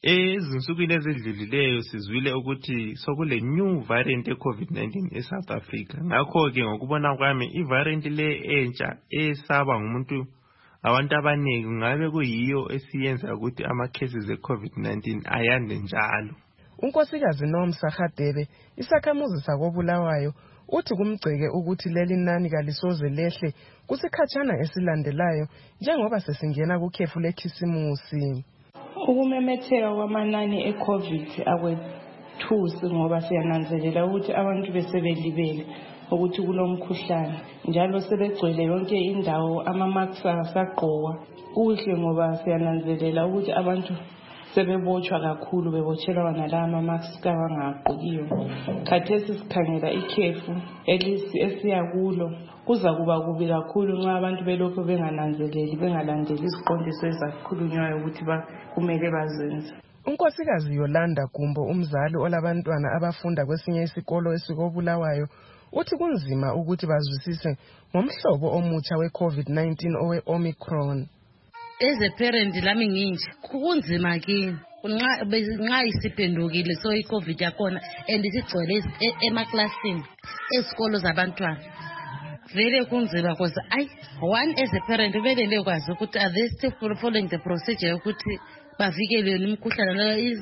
Ezinsukwini ezidlulileyo sizwile ukuthi sokule new variant ye-COVID-19 eSouth Africa. Ngakho-ke ngokubona kwami i-variant le entsha esaba ngumuntu abantu abaningi ngabe kuyiyo esiyenza ukuthi ama-cases e-COVID-19 ayande njalo. unkosikazi Nomsa Hadebe isakhamuzi sakobulawayo uthi kumgceke ukuthi leli nani kalisoze lehle kusikhatshana esilandelayo njengoba sesingena kukhefu lekhisimusi. Ukumemetheka kwamanani e-COVID akwethusi ngoba siyananzelela ukuthi abantu besebelibele ukuthi kulomkhuhlane njalo sebegcwele yonke indawo ama-masks asagqokwa. Kuhle ngoba siyananzelela ukuthi abantu sebebotshwa kakhulu bebotshelwa nala ama-masks kawangagqokiyo. Khathesi sikhangela ikhefu esiya kulo kuza kuba kubi kakhulu nxa abantu belokhu bengananzeleli bengalandeli iziqondiso ezakhulunywayo ukuthi kumele bazenze. Unkosikazi Yolanda Gumbo umzali olabantwana abafunda kwesinye isikolo esikobulawayo uthi kunzima ukuthi bazwisise ngomhlobo omutsha we-COVID-19 owe-Omicron. As a parent lami nginje kunzima kimi nxa isiphendukile so i-COVID yakhona and isigcwele emaklasini esikolo zabantwana. Vele kunzima because one as a parent vele lekwazi ukuthi are they still following the procedure ukuthi bavikele imikhuhlane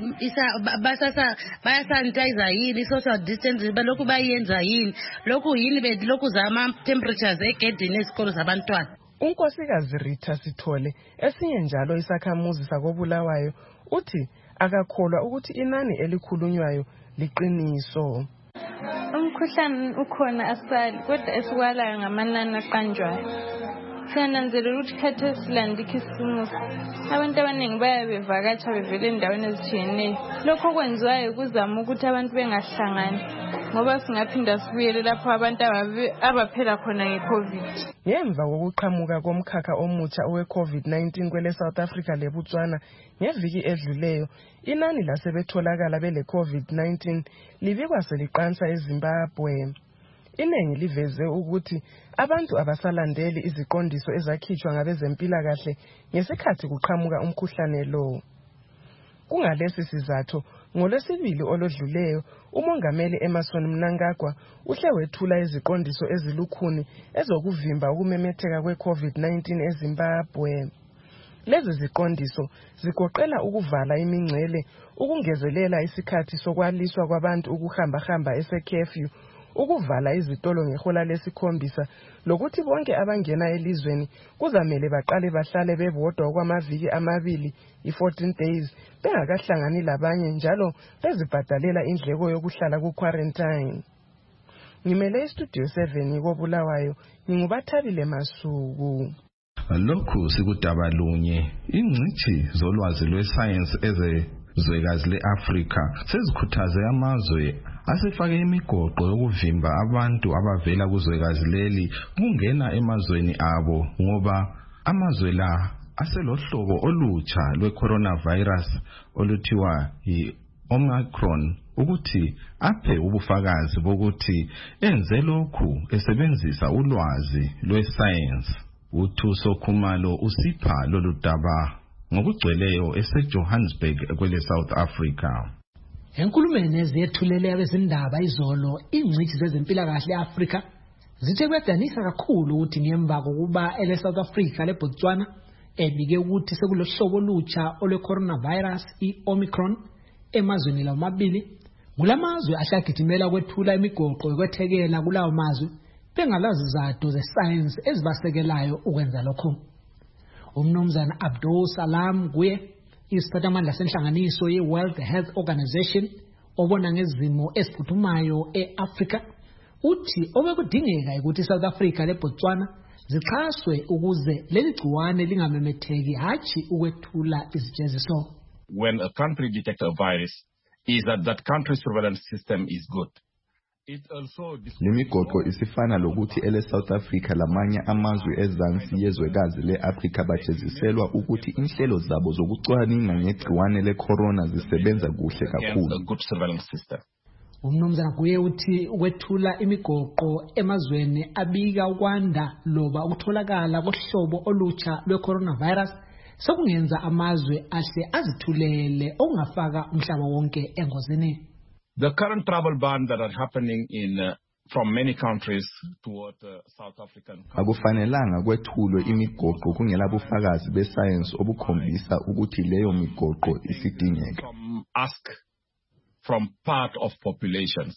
bayasanitize yini, social distance balokhu bayenza yini, lokhu yini lokhu zama temperatures egedini esikolo zabantwana. Unkosikazi Rita Sithole esinye njalo isakhamuzi sakobulawayo uthi akakholwa ukuthi inani elikhulunywayo liqiniso. Umkhuhlane ukhona asali kodwa esikwalayo ngamanani aqanjwayo. Siyananzelela ukuthi khathesi silanda ikhisimusi abantu abaningi bayabevakatsha bevele endaweni ezitshiyeneyo. Lokho kwenziwayo ukuzama ukuthi abantu bengahlangani ngoba singaphinda sibuyele lapho abantu abaphela khona nge-COVID. Ngemva kokuqhamuka komkhakha omutsha owe-COVID-19 kwele South Africa leBotswana ngeviki edluleyo, inani lasebetholakala bele-COVID-19 libikwa seliqansa eZimbabwe. Inengi liveze ukuthi abantu abasalandeli iziqondiso ezakhitshwa ngabezempilakahle ngesikhathi kuqhamuka umkhuhlane lo. Kungalesi sizathu, ngoLwesibili olodluleyo, uMongameli Emmerson Mnangagwa uhle wethula iziqondiso ezilukhuni ezokuvimba ukumemetheka kwe-COVID-19 eZimbabwe. Lezi ziqondiso zigoqela ukuvala imingcele, ukungezelela isikhathi sokwaliswa kwabantu ukuhamba esekhefu, ukuvala izitolo ngehola lesikhombisa, lokuthi bonke abangena elizweni kuzamele baqale bahlale bebodwa okwamaviki amabili, i-14 days, bengakahlangani labanye njalo bezibhadalela indleko yokuhlala ku-quarantine. Ngimele iStudio 7 kobulawayo, nginguBathabile Masuku. Lokhu sikudaba lunye, ingcithi zolwazi lwesayensi ezwekazi le-Afrika sezikhuthaze amazwe asefake imigoqo yokuvimba abantu abavela kuzwekazi leli kungena emazweni abo ngoba amazwe la aselohlobo olutsha lwe-coronavirus oluthiwa yi-Omicron ukuthi aphe ubufakazi bokuthi enze lokhu esebenzisa ulwazi lwesayensi. UThuso Khumalo usipha lolu daba ngokugcweleyo eseJohannesburg kwele South Africa. Enkulumeni ezethulele abezindaba izolo, ingcithi zezempilakahle eAfrika zithe kwedanisa kakhulu ukuthi ngemva kokuba ele-South Africa leBotswana ebike ukuthi sekulohlobo olutsha olwe-coronavirus i-Omicron emazweni lawo mabili, kulamazwe ahlagijimela kwethula imigoqo yokwethekela kulawo mazwe bengalazi zato zesayensi ezibasekelayo ukwenza lokho. Umnumzana Abdul Salam Guye, isiphathamandla senhlanganiso ye-World Health Organization obona ngezimo eziphuthumayo e-Afrika, uthi obekudingeka ukuthi iSouth Africa leBotswana zixhaswe ukuze leli gciwane lingamemetheki hatshi ukwethula izijeziso. When a country detects a virus, is that country's surveillance system is good. Lemigoqo isifana lokuthi ele-South Africa lamanye amazwe ezansi yezwekazi le-Afrika bajeziselwa ukuthi inhlelo zabo zokucwaninga ngegciwane le-corona zisebenza kuhle kakhulu. Umnumzana Guye uthi ukwethula imigoqo emazweni abika ukwanda loba ukutholakala kohlobo olutsha lwe-coronavirus sokungenza amazwe ahle azithulele okungafaka umhlaba wonke engozini. The current travel ban that are happening in from many countries toward South African akufanelanga kwethulwe imigoqo kungela bufakazi besayensi obukhombisa ukuthi leyo migoqo isidingeka. Ask from part of populations.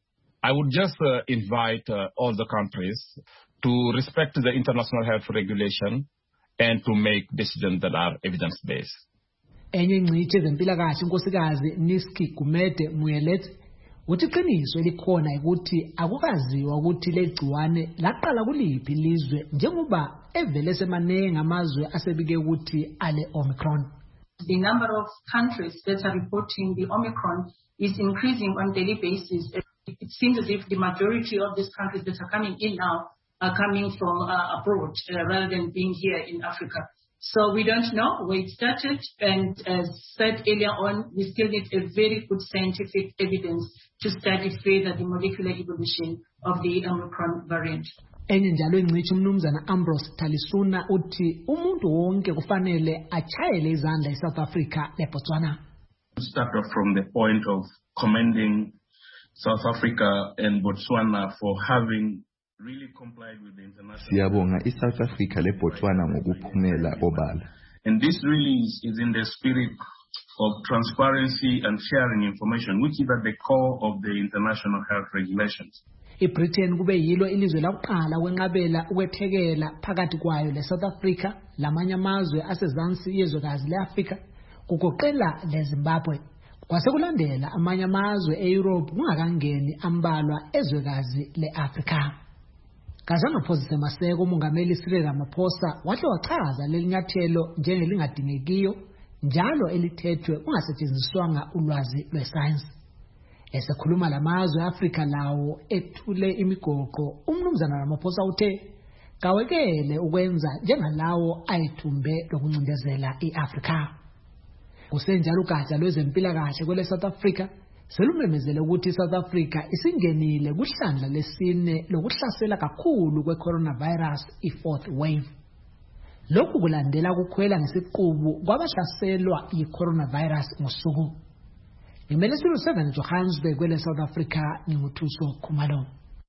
I would just invite all the countries to respect the international health regulation and to make decisions that are evidence-based. Enye ingcitshi ezempilakahle unkosikazi Niski Gumede Muyelet uthi iqiniso elikhona ukuthi akukaziwa ukuthi legciwane laqala kuliphi ilizwe njengoba evele semanenge amazwe asebike ukuthi ale Omicron. The number of countries that are reporting the Omicron is increasing on a daily basis. It seems as if the majority of these countries that are coming in now are coming from abroad rather than being here in Africa. So we don't know where it started, and as said earlier on, we still need a very good scientific evidence to study further the molecular evolution of the Omicron variant. Enye njalo ingcitshi umnumzana Ambrose Talisuna uthi umuntu wonke kufanele achayele izandla eSouth Africa leBotswana. Start off from the point of commending South Africa and Botswana for having really complied with the international. Siyabonga iSouth Africa leBotswana ngokuphumela obala. And this really is in the spirit of transparency and sharing information, which is at the core of the international health regulations. iBritain kube yilo ilizwe lakuqala kwenqabela ukwethekela phakathi kwayo leSouth Africa lamanye amazwe asezansi yezwekazi leAfrika kugoqela leZimbabwe. Kwasekulandela amanye amazwe eEurope kungakangeni ambalwa ezwekazi leAfrika. Kazangaphosise Maseko umongameli Cyril Ramaphosa wahle wachaza lelinyathelo njengelingadingekiyo njalo elithethwe kungasetshenziswanga ulwazi lwesayensi. Esekhuluma lamazwe eAfrika lawo ethule imigoqo umnumzana Ramaphosa uthe kawekele ukwenza njengalawo ayithumbe lokuncindezela iAfrika. Kusenjalo ugatsha lwezempilakahle kwele South Africa selumemezele ukuthi iSouth Africa isingenile kuhlandla lesine lokuhlasela kakhulu kweCoronavirus i-4th wave. Lokhu kulandela kukhwela ngesiqubu kwabahlaselwa yiCoronavirus ngosuku. Ngimele Studio 7 Johannesburg kwele South Africa ngimuthuso Khumalo.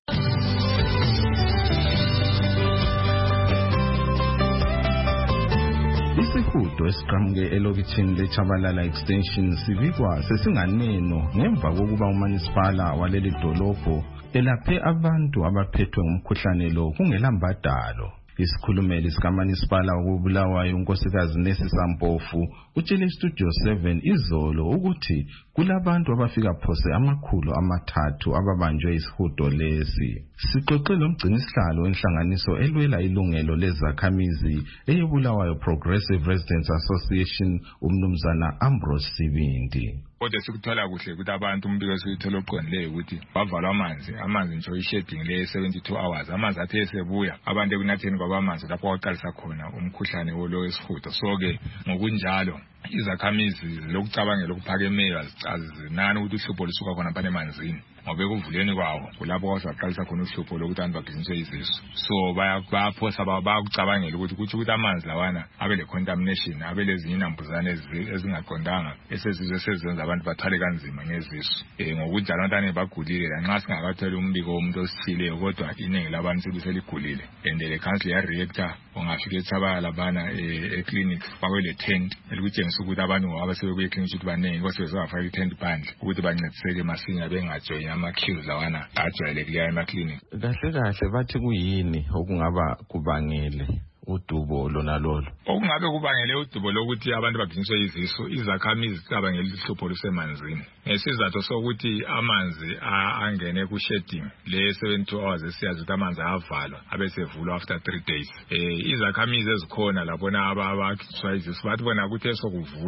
Isihudo esiqhamuke elokitshini leChabalala extension sivikwa sesinganeno ngemva kokuba uManisipala waleli dolobho elaphe abantu abaphethwe ngumkhuhlane lo kungelambadalo. Isikhulumeli sikaManisipala wokubulawayo unkosikazi Nesi Sampofu utshele Studio 7 izolo ukuthi kulabantu abafika phose 300 ababanjwe isihudo lesi. Sixoxele umgcinisihlalo enhlanganiso elwela ilungelo lezakhamizi eyebulawayo Progressive Residents Association umnumzana Ambrose Sibindi. Kodwa sikuthola kuhle ukuthi abantu umbiko esithola oqondileyo ukuthi bavalwa amanzi nje isheding le 72 hours amanzi athe esebuya abantu ekunatheni kwabamanzi lapho kwaqalisa khona umkhuhlane wolo wesihudo. So ke ngokunjalo izakhamizi lokucabangela ukuphakemeyo azinani ukuthi uhlupho lisuka khona phane emanzini ngoba ekuvuleni kwawo kulapho kwasaqalisa khona uhlupho lokuthi abantu bagijiniswe izisu. So bayaphosa bayakucabangela ukuthi amanzi lawana abe le contamination abe lezinye inambuzane ezingaqondanga esezizwe sezenza abantu bathwale kanzima ngezisu. Ngokunjalo abantwana bagulile lanxa singakatholi umbiko womuntu osithileyo kodwa iningi labantu seligulile and le council ya reactor ongafika eThabala labana eclinic bakwele tent elikutshengisa ukuthi abantu abasebekuye eclinic ukuthi baningi kwasebezafaka itent phandle ukuthi bancediseke masinya bengajoyina ama-queues lawana ajwayelekileyo emaclinic. Kahle bathi kuyini okungaba kubangele udubo lona lolo? Okungabe kubangele udubo lokuthi abantu bagijiniswe izisu izakhamizi zicabangela ihlupho lusemanzini ngesizathu sokuthi amanzi angene ku-shedding le 72 hours esiyazi ukuthi amanzi ayavalwa abesevulwa after 3 days. Izakhamizi ezikhona labona abagijiniswa izisu bathi bona ukuthi esokuvulwa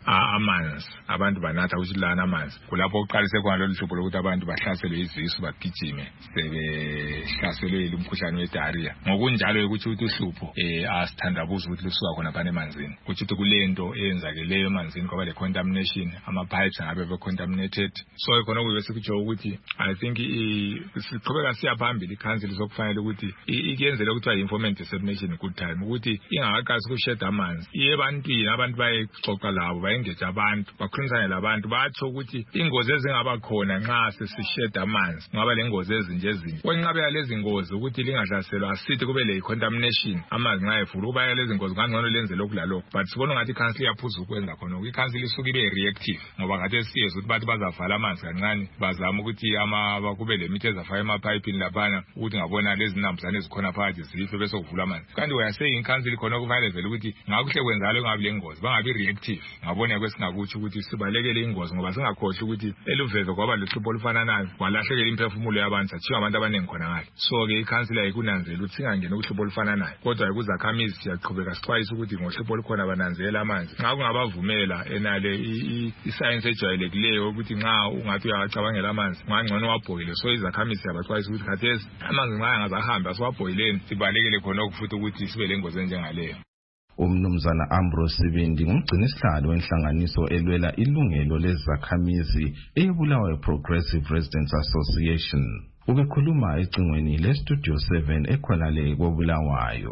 amanzi abantu banatha ukuthi lana amanzi kulapho uqalise khona lolu hlupho lokuthi abantu bahlaselwe izisu bagijime sebehlaselwe umkhuhlane we-diarrhea ngokunjalo ukuthi uhlupho asithandabuza ukuthi lusuka khona phana emanzini ukuthi kulento eyenzakeleyo emanzini ngoba le contamination ama-pipes angabe be-contaminated so khona kube sikutsho ukuthi I think siqhubeka siya phambili ikhansili sokufanele ukuthi ikuyenzele ukuthi i-information dissemination good time ukuthi ingakakazi ukusheda amanzi iye ebantwini abantu bayexoxa labo bayengeja abantu bakhulumisane labantu batsho ukuthi ingozi ezingaba khona nxa sesisheda amanzi ngaba lengozi ezinje ezinye kwenqabela lezi ngozi ukuthi lingahlaselwa asithi kube le contamination amanzi nxa efuna ukuba lezi ngozi ngangcono lenze lokhu lalokho but sibona ngathi ikhansili yaphuza ukwenza khona ikhansili isuka ibe reactive ngoba ngathi siyeza ukuthi bathi bazavala amanzi kancane bazama ukuthi kube le mithi ezafaka emapayipini laphana ukuthi ngabona lezi nambuzane ezikhona phakathi zife bese kuvula amanzi kanti uyasey ikhansili khona kufanele vele ukuthi ngakuhle kwenzalo ngabe lengozi bangabi reactive ngabona kwesingakuthi ukuthi sibalekele ingozi ngoba singakhohle ukuthi eluveve kwaba luhlupho olufananayo kwalahlekela imphefumulo yabantu sathiwa abantu abaningi khona ngale so ke ikhansili ayikunanzela ukuthi singangena uhlupho olufananayo kodwa kuzakhamizi siyaqhubeka sixwayisa ukuthi ngohlupho olukhona bananzela amanzi nxa kungabavumela enale iscience ejwayelekileyo ukuthi nxa ungathi uyacabangela amanzi ngangcono wabhoyile so izakhamizi siyabaxwayisa ukuthi khathesi amanzi nxa angazahambe asiwabhoyileni sibalekele khona okufuthi ukuthi sibe lengozi enjengaleyo. Umnumzana Ambrose Sibindi ngumgcinisihlalo wenhlanganiso elwela ilungelo lezakhamizi eyeBulawayo Progressive Residents Association. Ubekhuluma ecingweni leStudio 7 ekhona le koBulawayo.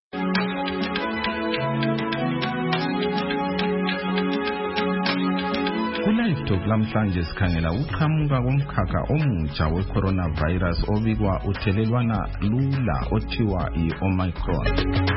Kulive Talk lamhlanje sikhangela uqhamuka komkhakha omutsha we-coronavirus obikwa uthelelwana lula othiwa i-Omicron.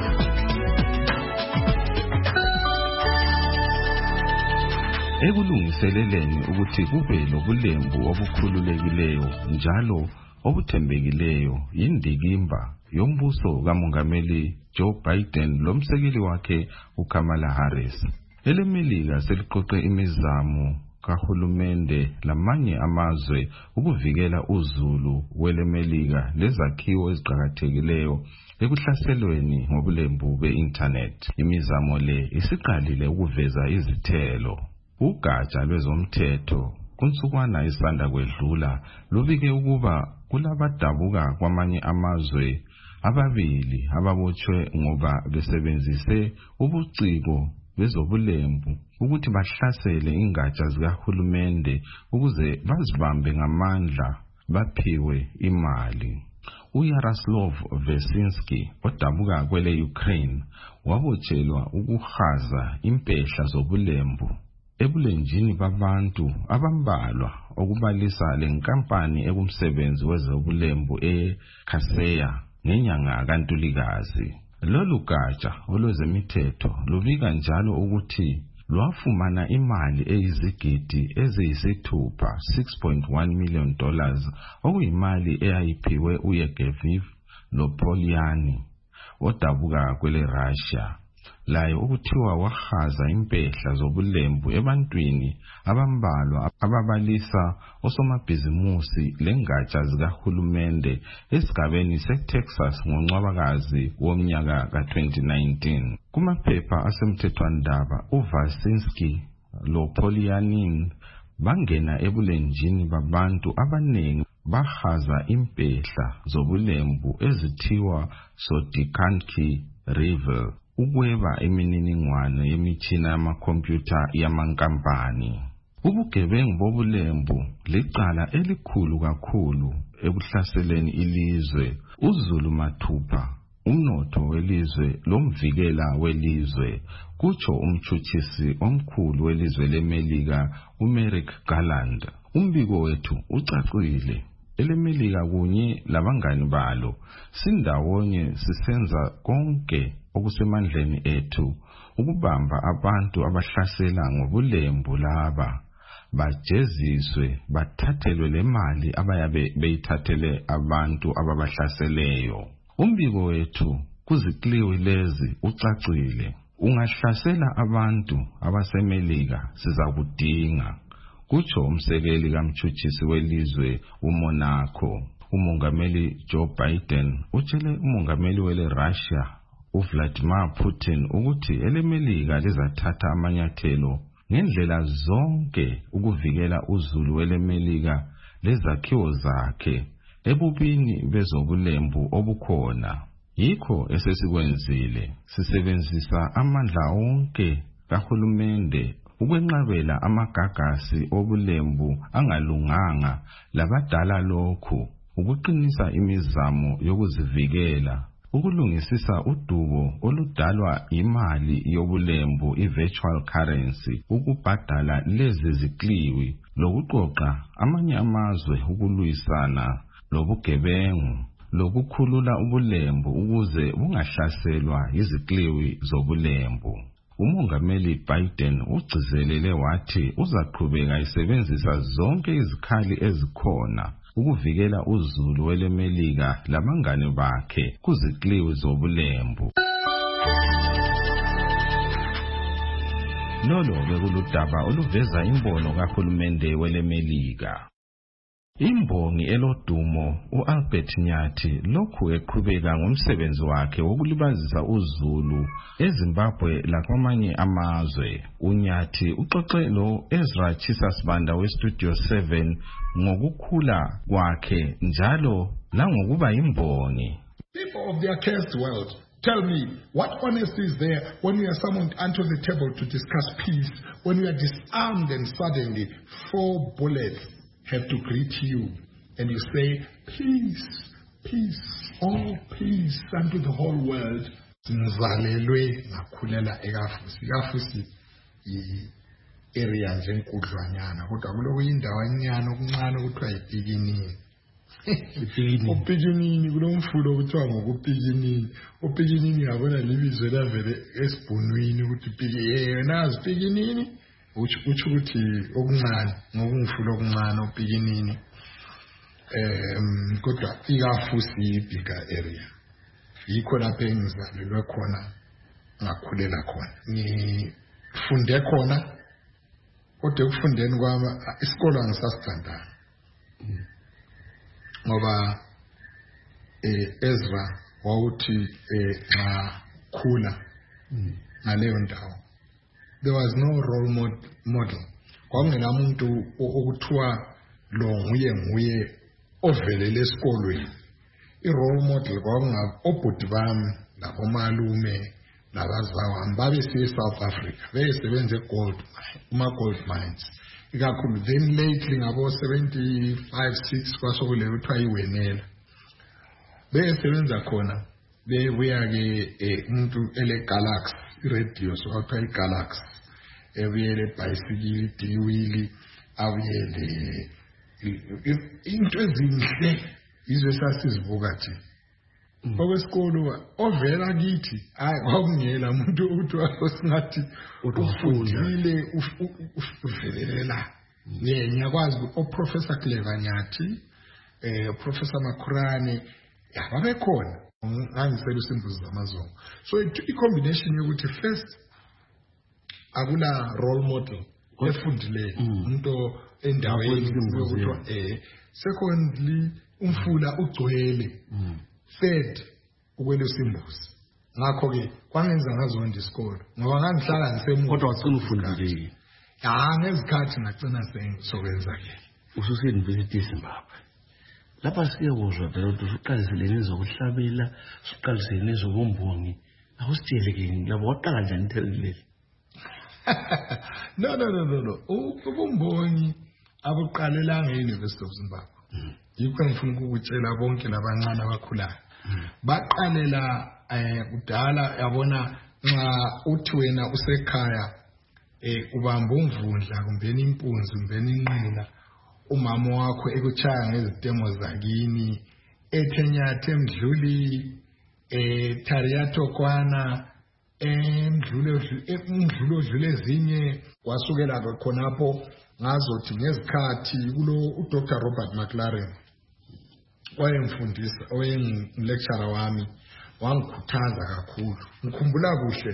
Ekulungiseleleni ukuthi kube lobulembu obukhululekileyo njalo obuthembekileyo indikimba yombuso kamongameli Joe Biden lomsekeli wakhe uKamala Harris. EleMelika seliqoqe imizamo kahulumende lamanye amazwe ukuvikela uzulu weleMelika lezakhiwo eziqhakathekileyo ekuhlaselweni ngobulembu be-internet. Imizamo le isiqalile ukuveza izithelo. Ugatsha lwezomthetho kunsukwana isanda kwedlula lubike ukuba kulabadabuka kwamanye amazwe ababili ababotshwe ngoba besebenzise ubuciko bezobulembu ukuthi bahlasele ingatsha zikahulumende ukuze bazibambe ngamandla baphiwe imali. uYaroslav Vesinski odabuka kwele Ukraine wabotshelwa ukuhaza impehla zobulembu ebulenjini babantu abambalwa okubalisa lenkampani ekumsebenzi wezobulembu eKhaseya ngenyanga kaNtulikazi. Lolu gatsha olwezemithetho lubika njalo ukuthi lwafumana imali eyizigidi eziyisithupha $6.1 million okuyimali eyayiphiwe uYevgeny Lopoliani odabuka kwele Russia. Laye ukuthiwa wahaza impehla zobulembu ebantwini abambalwa ababalisa osomabhizimusi lengatsha zikahulumende esigabeni seTexas ngoNcwabakazi womnyaka ka-2019. Kumaphepha asemthethwandaba uVasinski loPolianin bangena ebulenjini babantu abanengi bahaza impehla zobulembu ezithiwa Sodikanki River ukweba imininingwane yemitshina yamakhompyutha yamankampani. Ubugebengu bobulembu licala elikhulu kakhulu ekuhlaseleni ilizwe. uZulu Mathupha umnotho welizwe lomvikela welizwe kutsho umtshutshisi omkhulu welizwe leMelika uMerrick Garland. Umbiko wethu ucacile. EleMelika kunye labangani balo sindawonye sisenza konke okusemandleni ethu ukubamba abantu abahlasela ngobulembu laba bajeziswe bathathelwe le mali abayabe beyithathele abantu ababahlaseleyo. Umbiko wethu kuzikliwi lezi ucacile. Ungahlasela abantu abaseMelika sizakudinga, kutsho umsekeli kamtshutshisi welizwe uMonaco. Umongameli Joe Biden utshele umongameli wele Russia uVladimir Putin ukuthi eleMelika lizathatha amanyathelo ngendlela zonke ukuvikela uzulu welemelika lezakhiwo zakhe ebubini bezobulembu obukhona. Yikho esesikwenzile sisebenzisa amandla onke kahulumende ukwenqabela amagagasi obulembu angalunganga labadala lokhu, ukuqinisa imizamo yokuzivikela, ukulungisisa udubo oludalwa imali yobulembu i-virtual currency, ukubhadala lezi zikliwi, lokuqoqa amanye amazwe ukulwisana lobugebengu, lokukhulula ubulembu ukuze bungahlaselwa izikliwi zobulembu. Umongameli Biden ugcizelele wathi uzaqhubeka isebenzisa zonke izikhali ezikhona ukuvikela uzulu welemelika labangane bakhe kuzikliwi zobulembu. Lolo bekuludaba oluveza imbono kahulumende welemelika. Imbongi elodumo uAlbert Nyathi lokhu eqhubeka ngomsebenzi wakhe wokulibazisa uzulu eZimbabwe lakwamanye amazwe. uNyathi uxoxe lo Ezra Chisasbanda weStudio 7 ngokukhula kwakhe njalo langokuba imbongi. People of the accursed world, tell me, what honesty is there when we are summoned unto the table to discuss peace, when we are disarmed and suddenly 4 bullets have to greet you, and you say, peace, peace, oh peace unto the whole world. Ngizalelwe ngakhulela eKafusi. iKafusi area nje enkudlwanyana, kodwa kuloko indawanyana okuncane kuthiwa yiPikinini. uPikinini kulomfulo kuthiwa ngokuPikinini. uPikinini yabona libizo lavele esibhunwini ukuthi yena ziPikinini, utsho ukuthi okuncane ngokungifula okuncane uPikinini. Kodwa iKafusi ibigger area. Yikho lapho engizalelwe khona, ngakhulela khona, ngifunde khona. Kodwa ekufundeni kwami isikole angisasithandanga ngoba Ezra wawuthi ngakhula ngaleyo ndawo there was no role model. Kwakungenamuntu okuthiwa lo nguye ovelele esikolweni. I-role model kwakungaobhuti bami labomalume labazawami babesiye eSouth Africa, besebenze kuma-gold mines. Ikakhulu then lately ngabo 75-6 kwasokuleyo kuthiwa iwenela. Besebenza khona bebuya-ke umuntu ele-Galaxy i-radio, so kwathiwa i-Galaxy. Ebuyele ibhayisikili, idiwili, abuyele into ezinhle izwe sasizibuka thina. Okwesikolo ovela kithi hayi kwakungela umuntu ukuthi singathi ufundile uvelelela. Ngiyakwazi oProfessor Clever Nyathi, Professor Makhurane babekhona, ngangisela uSimbuzi Zamazongo. So i-combination yokuthi first akula role model efundile umuntu endaweni ukuthiwa secondly umfula ugcwele. Third, ukwele uSimbuzi. Ngakho-ke kwangenza ngazonda isikolo ngoba ngangihlala ngisemuva. Kodwa wagcina ufundile. Ngezikhathi ngagcina sengizokwenza-ke. Ususeuniversity eZimbabwe. Lapha siyakuzwa phela ukuthi usuqalisele nezokuhlabela, usuqalisele nezobumbongi. Akusitshele-ke labo waqala njani ithele leli? No. Ubumbongi abuqalelanga e-University of Zimbabwe. Yikho ngifuna ukukutshela bonke labancane abakhulayo. Baqalela kudala yabona nxa uthi wena usekhaya ubamba umvundla kumbeni impunzi kumbeni inqila, umama wakho ekuchaya ngezitemo zakini, ethenyathe emdluli, Tariyato kwana, umdlulo odlule ezinye. Wasukela khonapho ngazothi ngezikhathi kulo uDr. Robert McLaren wayemfundisa, oyengilecturer wami, wangikhuthaza kakhulu. Ngikhumbula kuhle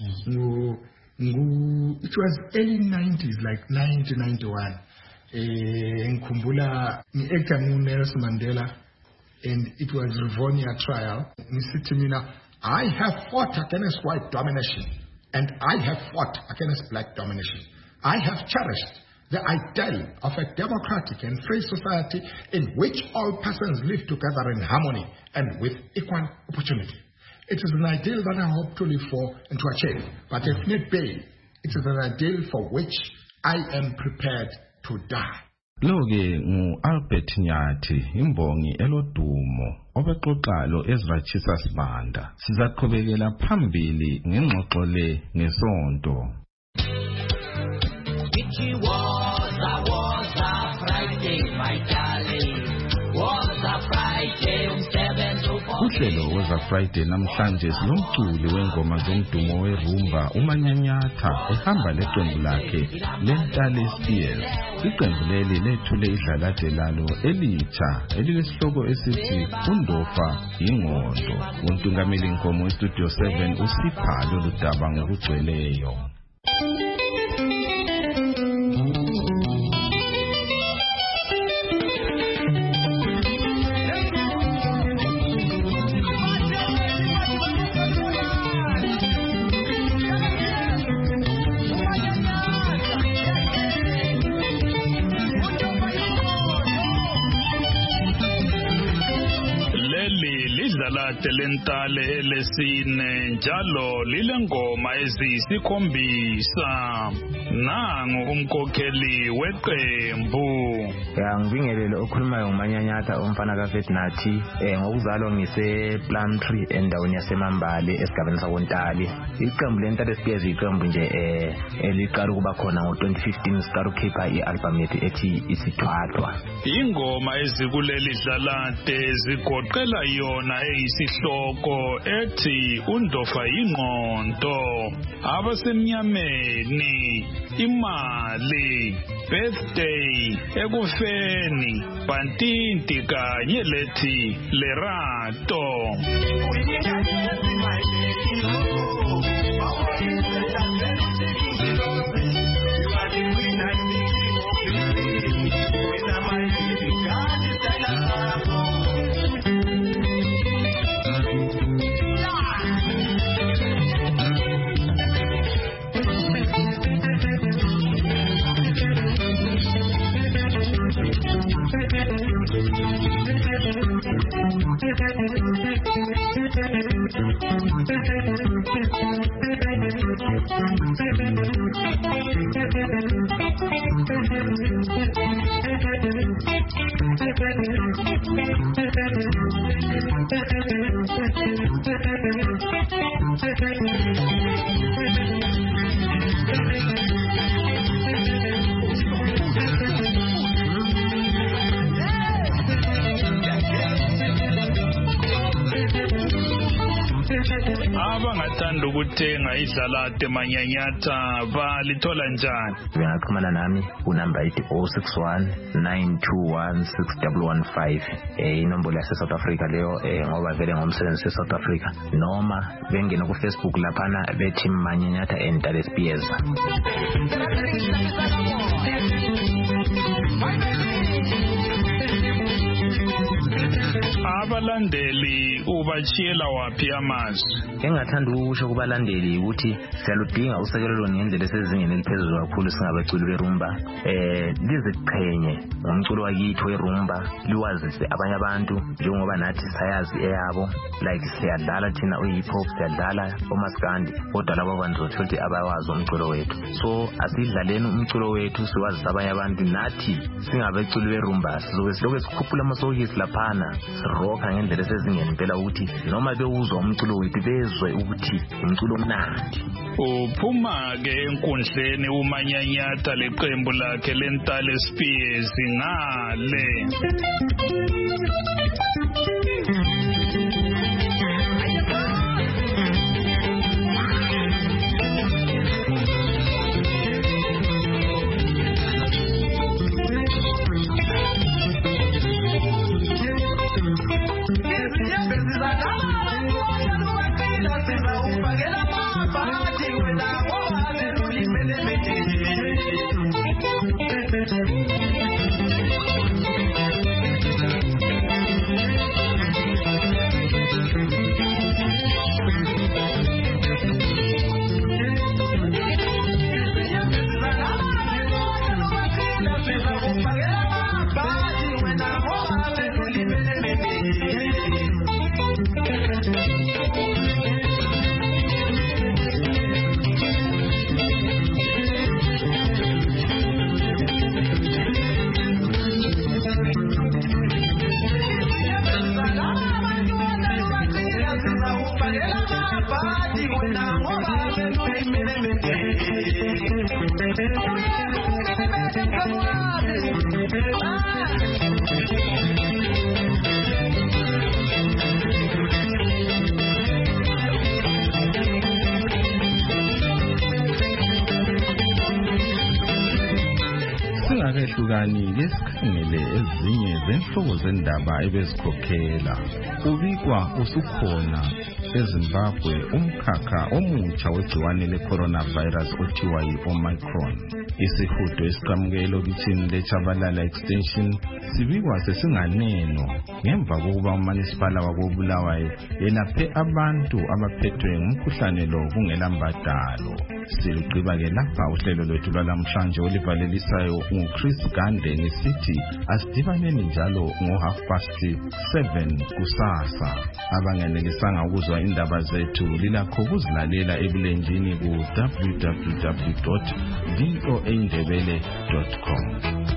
it was early 90s, like 1991. Ngikhumbula ngi-actor Nelson Mandela, and it was Rivonia trial. Ngisithi mina, I have fought against white domination and I have fought against black domination. I have cherished the ideal of a democratic and free society in which all persons live together in harmony and with equal opportunity. It is an ideal that I hope to live for and to achieve, but if need be, it is an ideal for which I am prepared to die. Lo-ke ngu-Albert Nyathi, imbongi elodumo, obexoxalo ezrachisa sibanda. Sizaqhubekela phambili ngengxoxo le ngesonto. It was a Friday, my darling. Was a Friday, Uhlelo weza Friday namhlanje sinomculi wengoma zomdumo werumba uManyanyatha ehamba leqembu lakhe leNtale Spears. Iqembu leli lethule idlalaje lalo elitsha elilesihloko esithi Undofa Ingqondo. Untungameli Nkomo eStudio 7 usipha lolu daba ngokugcweleyo. Lentale elesine njalo lilengoma ezisikhombisa nangu umkhokheli weqembu. Ngibingelele okhulumayo nguManyanyatha umfana kaFetnathi ngokuzalwa ngise Plumtree endaweni yaseMambale esigabeni sakoNtali. Iqembu leNtale Spears iqembu nje eliqala ukuba khona ngo2015 siqala ukukhipha ialbum yethu ethi Isithwathwa. Ingoma ezikuleli dlalate zigoqela yona eyisihloko ethi Undofa Ingqondo, abasemnyameni, imali, birthday, ekufeni, Bantinti kanye lethi Lerato. Abangathanda ukuthenga idlalate Manyanyatha balithola njani? Bengaxhumana nami kunamba ithi 061 921 6115. Inombolo yase South Africa leyo ngoba vele ngomsebenzi South Africa, noma bengena ku Facebook laphana bethi Manyanyatha and Ntale Spears. Abalandeli ubachiyela waphi amazwi? Engathanda ukusho kubalandeli ukuthi siyaludinga usekelelo ngendlela esezingeni eliphezulu kakhulu singabaculi berumba. Liziqhenye ngomculo wakithi werumba, liwazise abanye abantu njengoba nathi sayazi eyabo, like siyadlala thina hip hop, siyadlala omaskandi, kodwa labo bantu futhi abawazi umculo wethu. So asidlaleni umculo wethu siwazise abanye abantu, nathi singabaculi berumba sizobe siloke sikhuphula amasokisi laphana roka ngendlela esezingeni impela ukuthi noma bewuzwa umculo wethu bezwe ukuthi umculo omnandi. Uphuma ke enkundleni uManyanyatha leqembu lakhe leNtale Spears ngale. Singakehlukani lesikhangele ezinye zenhlobo zendaba ebezikhokhela. Ubikwa usukhona eZimbabwe umkhakha omutsha wegciwane le-coronavirus othiwa yi-Omicron. Isihudo esiqhamukela okithini leChabalala Extension sibikwa sesinganeno ngemva kokuba uManisipala wakoBulawayo elaphe abantu abaphethwe ngumkhuhlane lo kungelambadalo. Siligqiba-ke lapha uhlelo lwethu lwalamhlanje olivalelisayo nguChris Gande ngesithi asidibaneni njalo ngo7:30 kusasa. Abangenelisanga ukuzwa indaba zethu lilakho ukuzilalela ebulenjini ku www.voaindebele.com.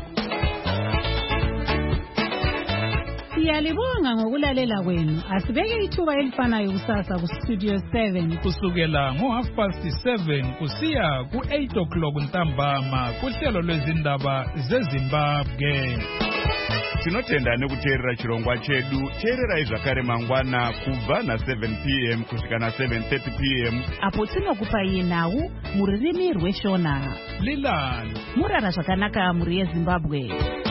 Siyalibonga ngokulalela kwenu. Asibeke ithuba elifanayo kusasa ku Studio 7 kusukela ngo7:30 kusiya ku8 ntambama kuhlelo lwezindaba zeZimbabwe. Tinotenda nekuteerera chirongwa chedu. Teerera zvakare mangwana kubva na7 p.m. kusvika na7:30 p.m. apo tinokupai nhau mururimi rweShona. Lilani murara zvakanaka muri yeZimbabwe.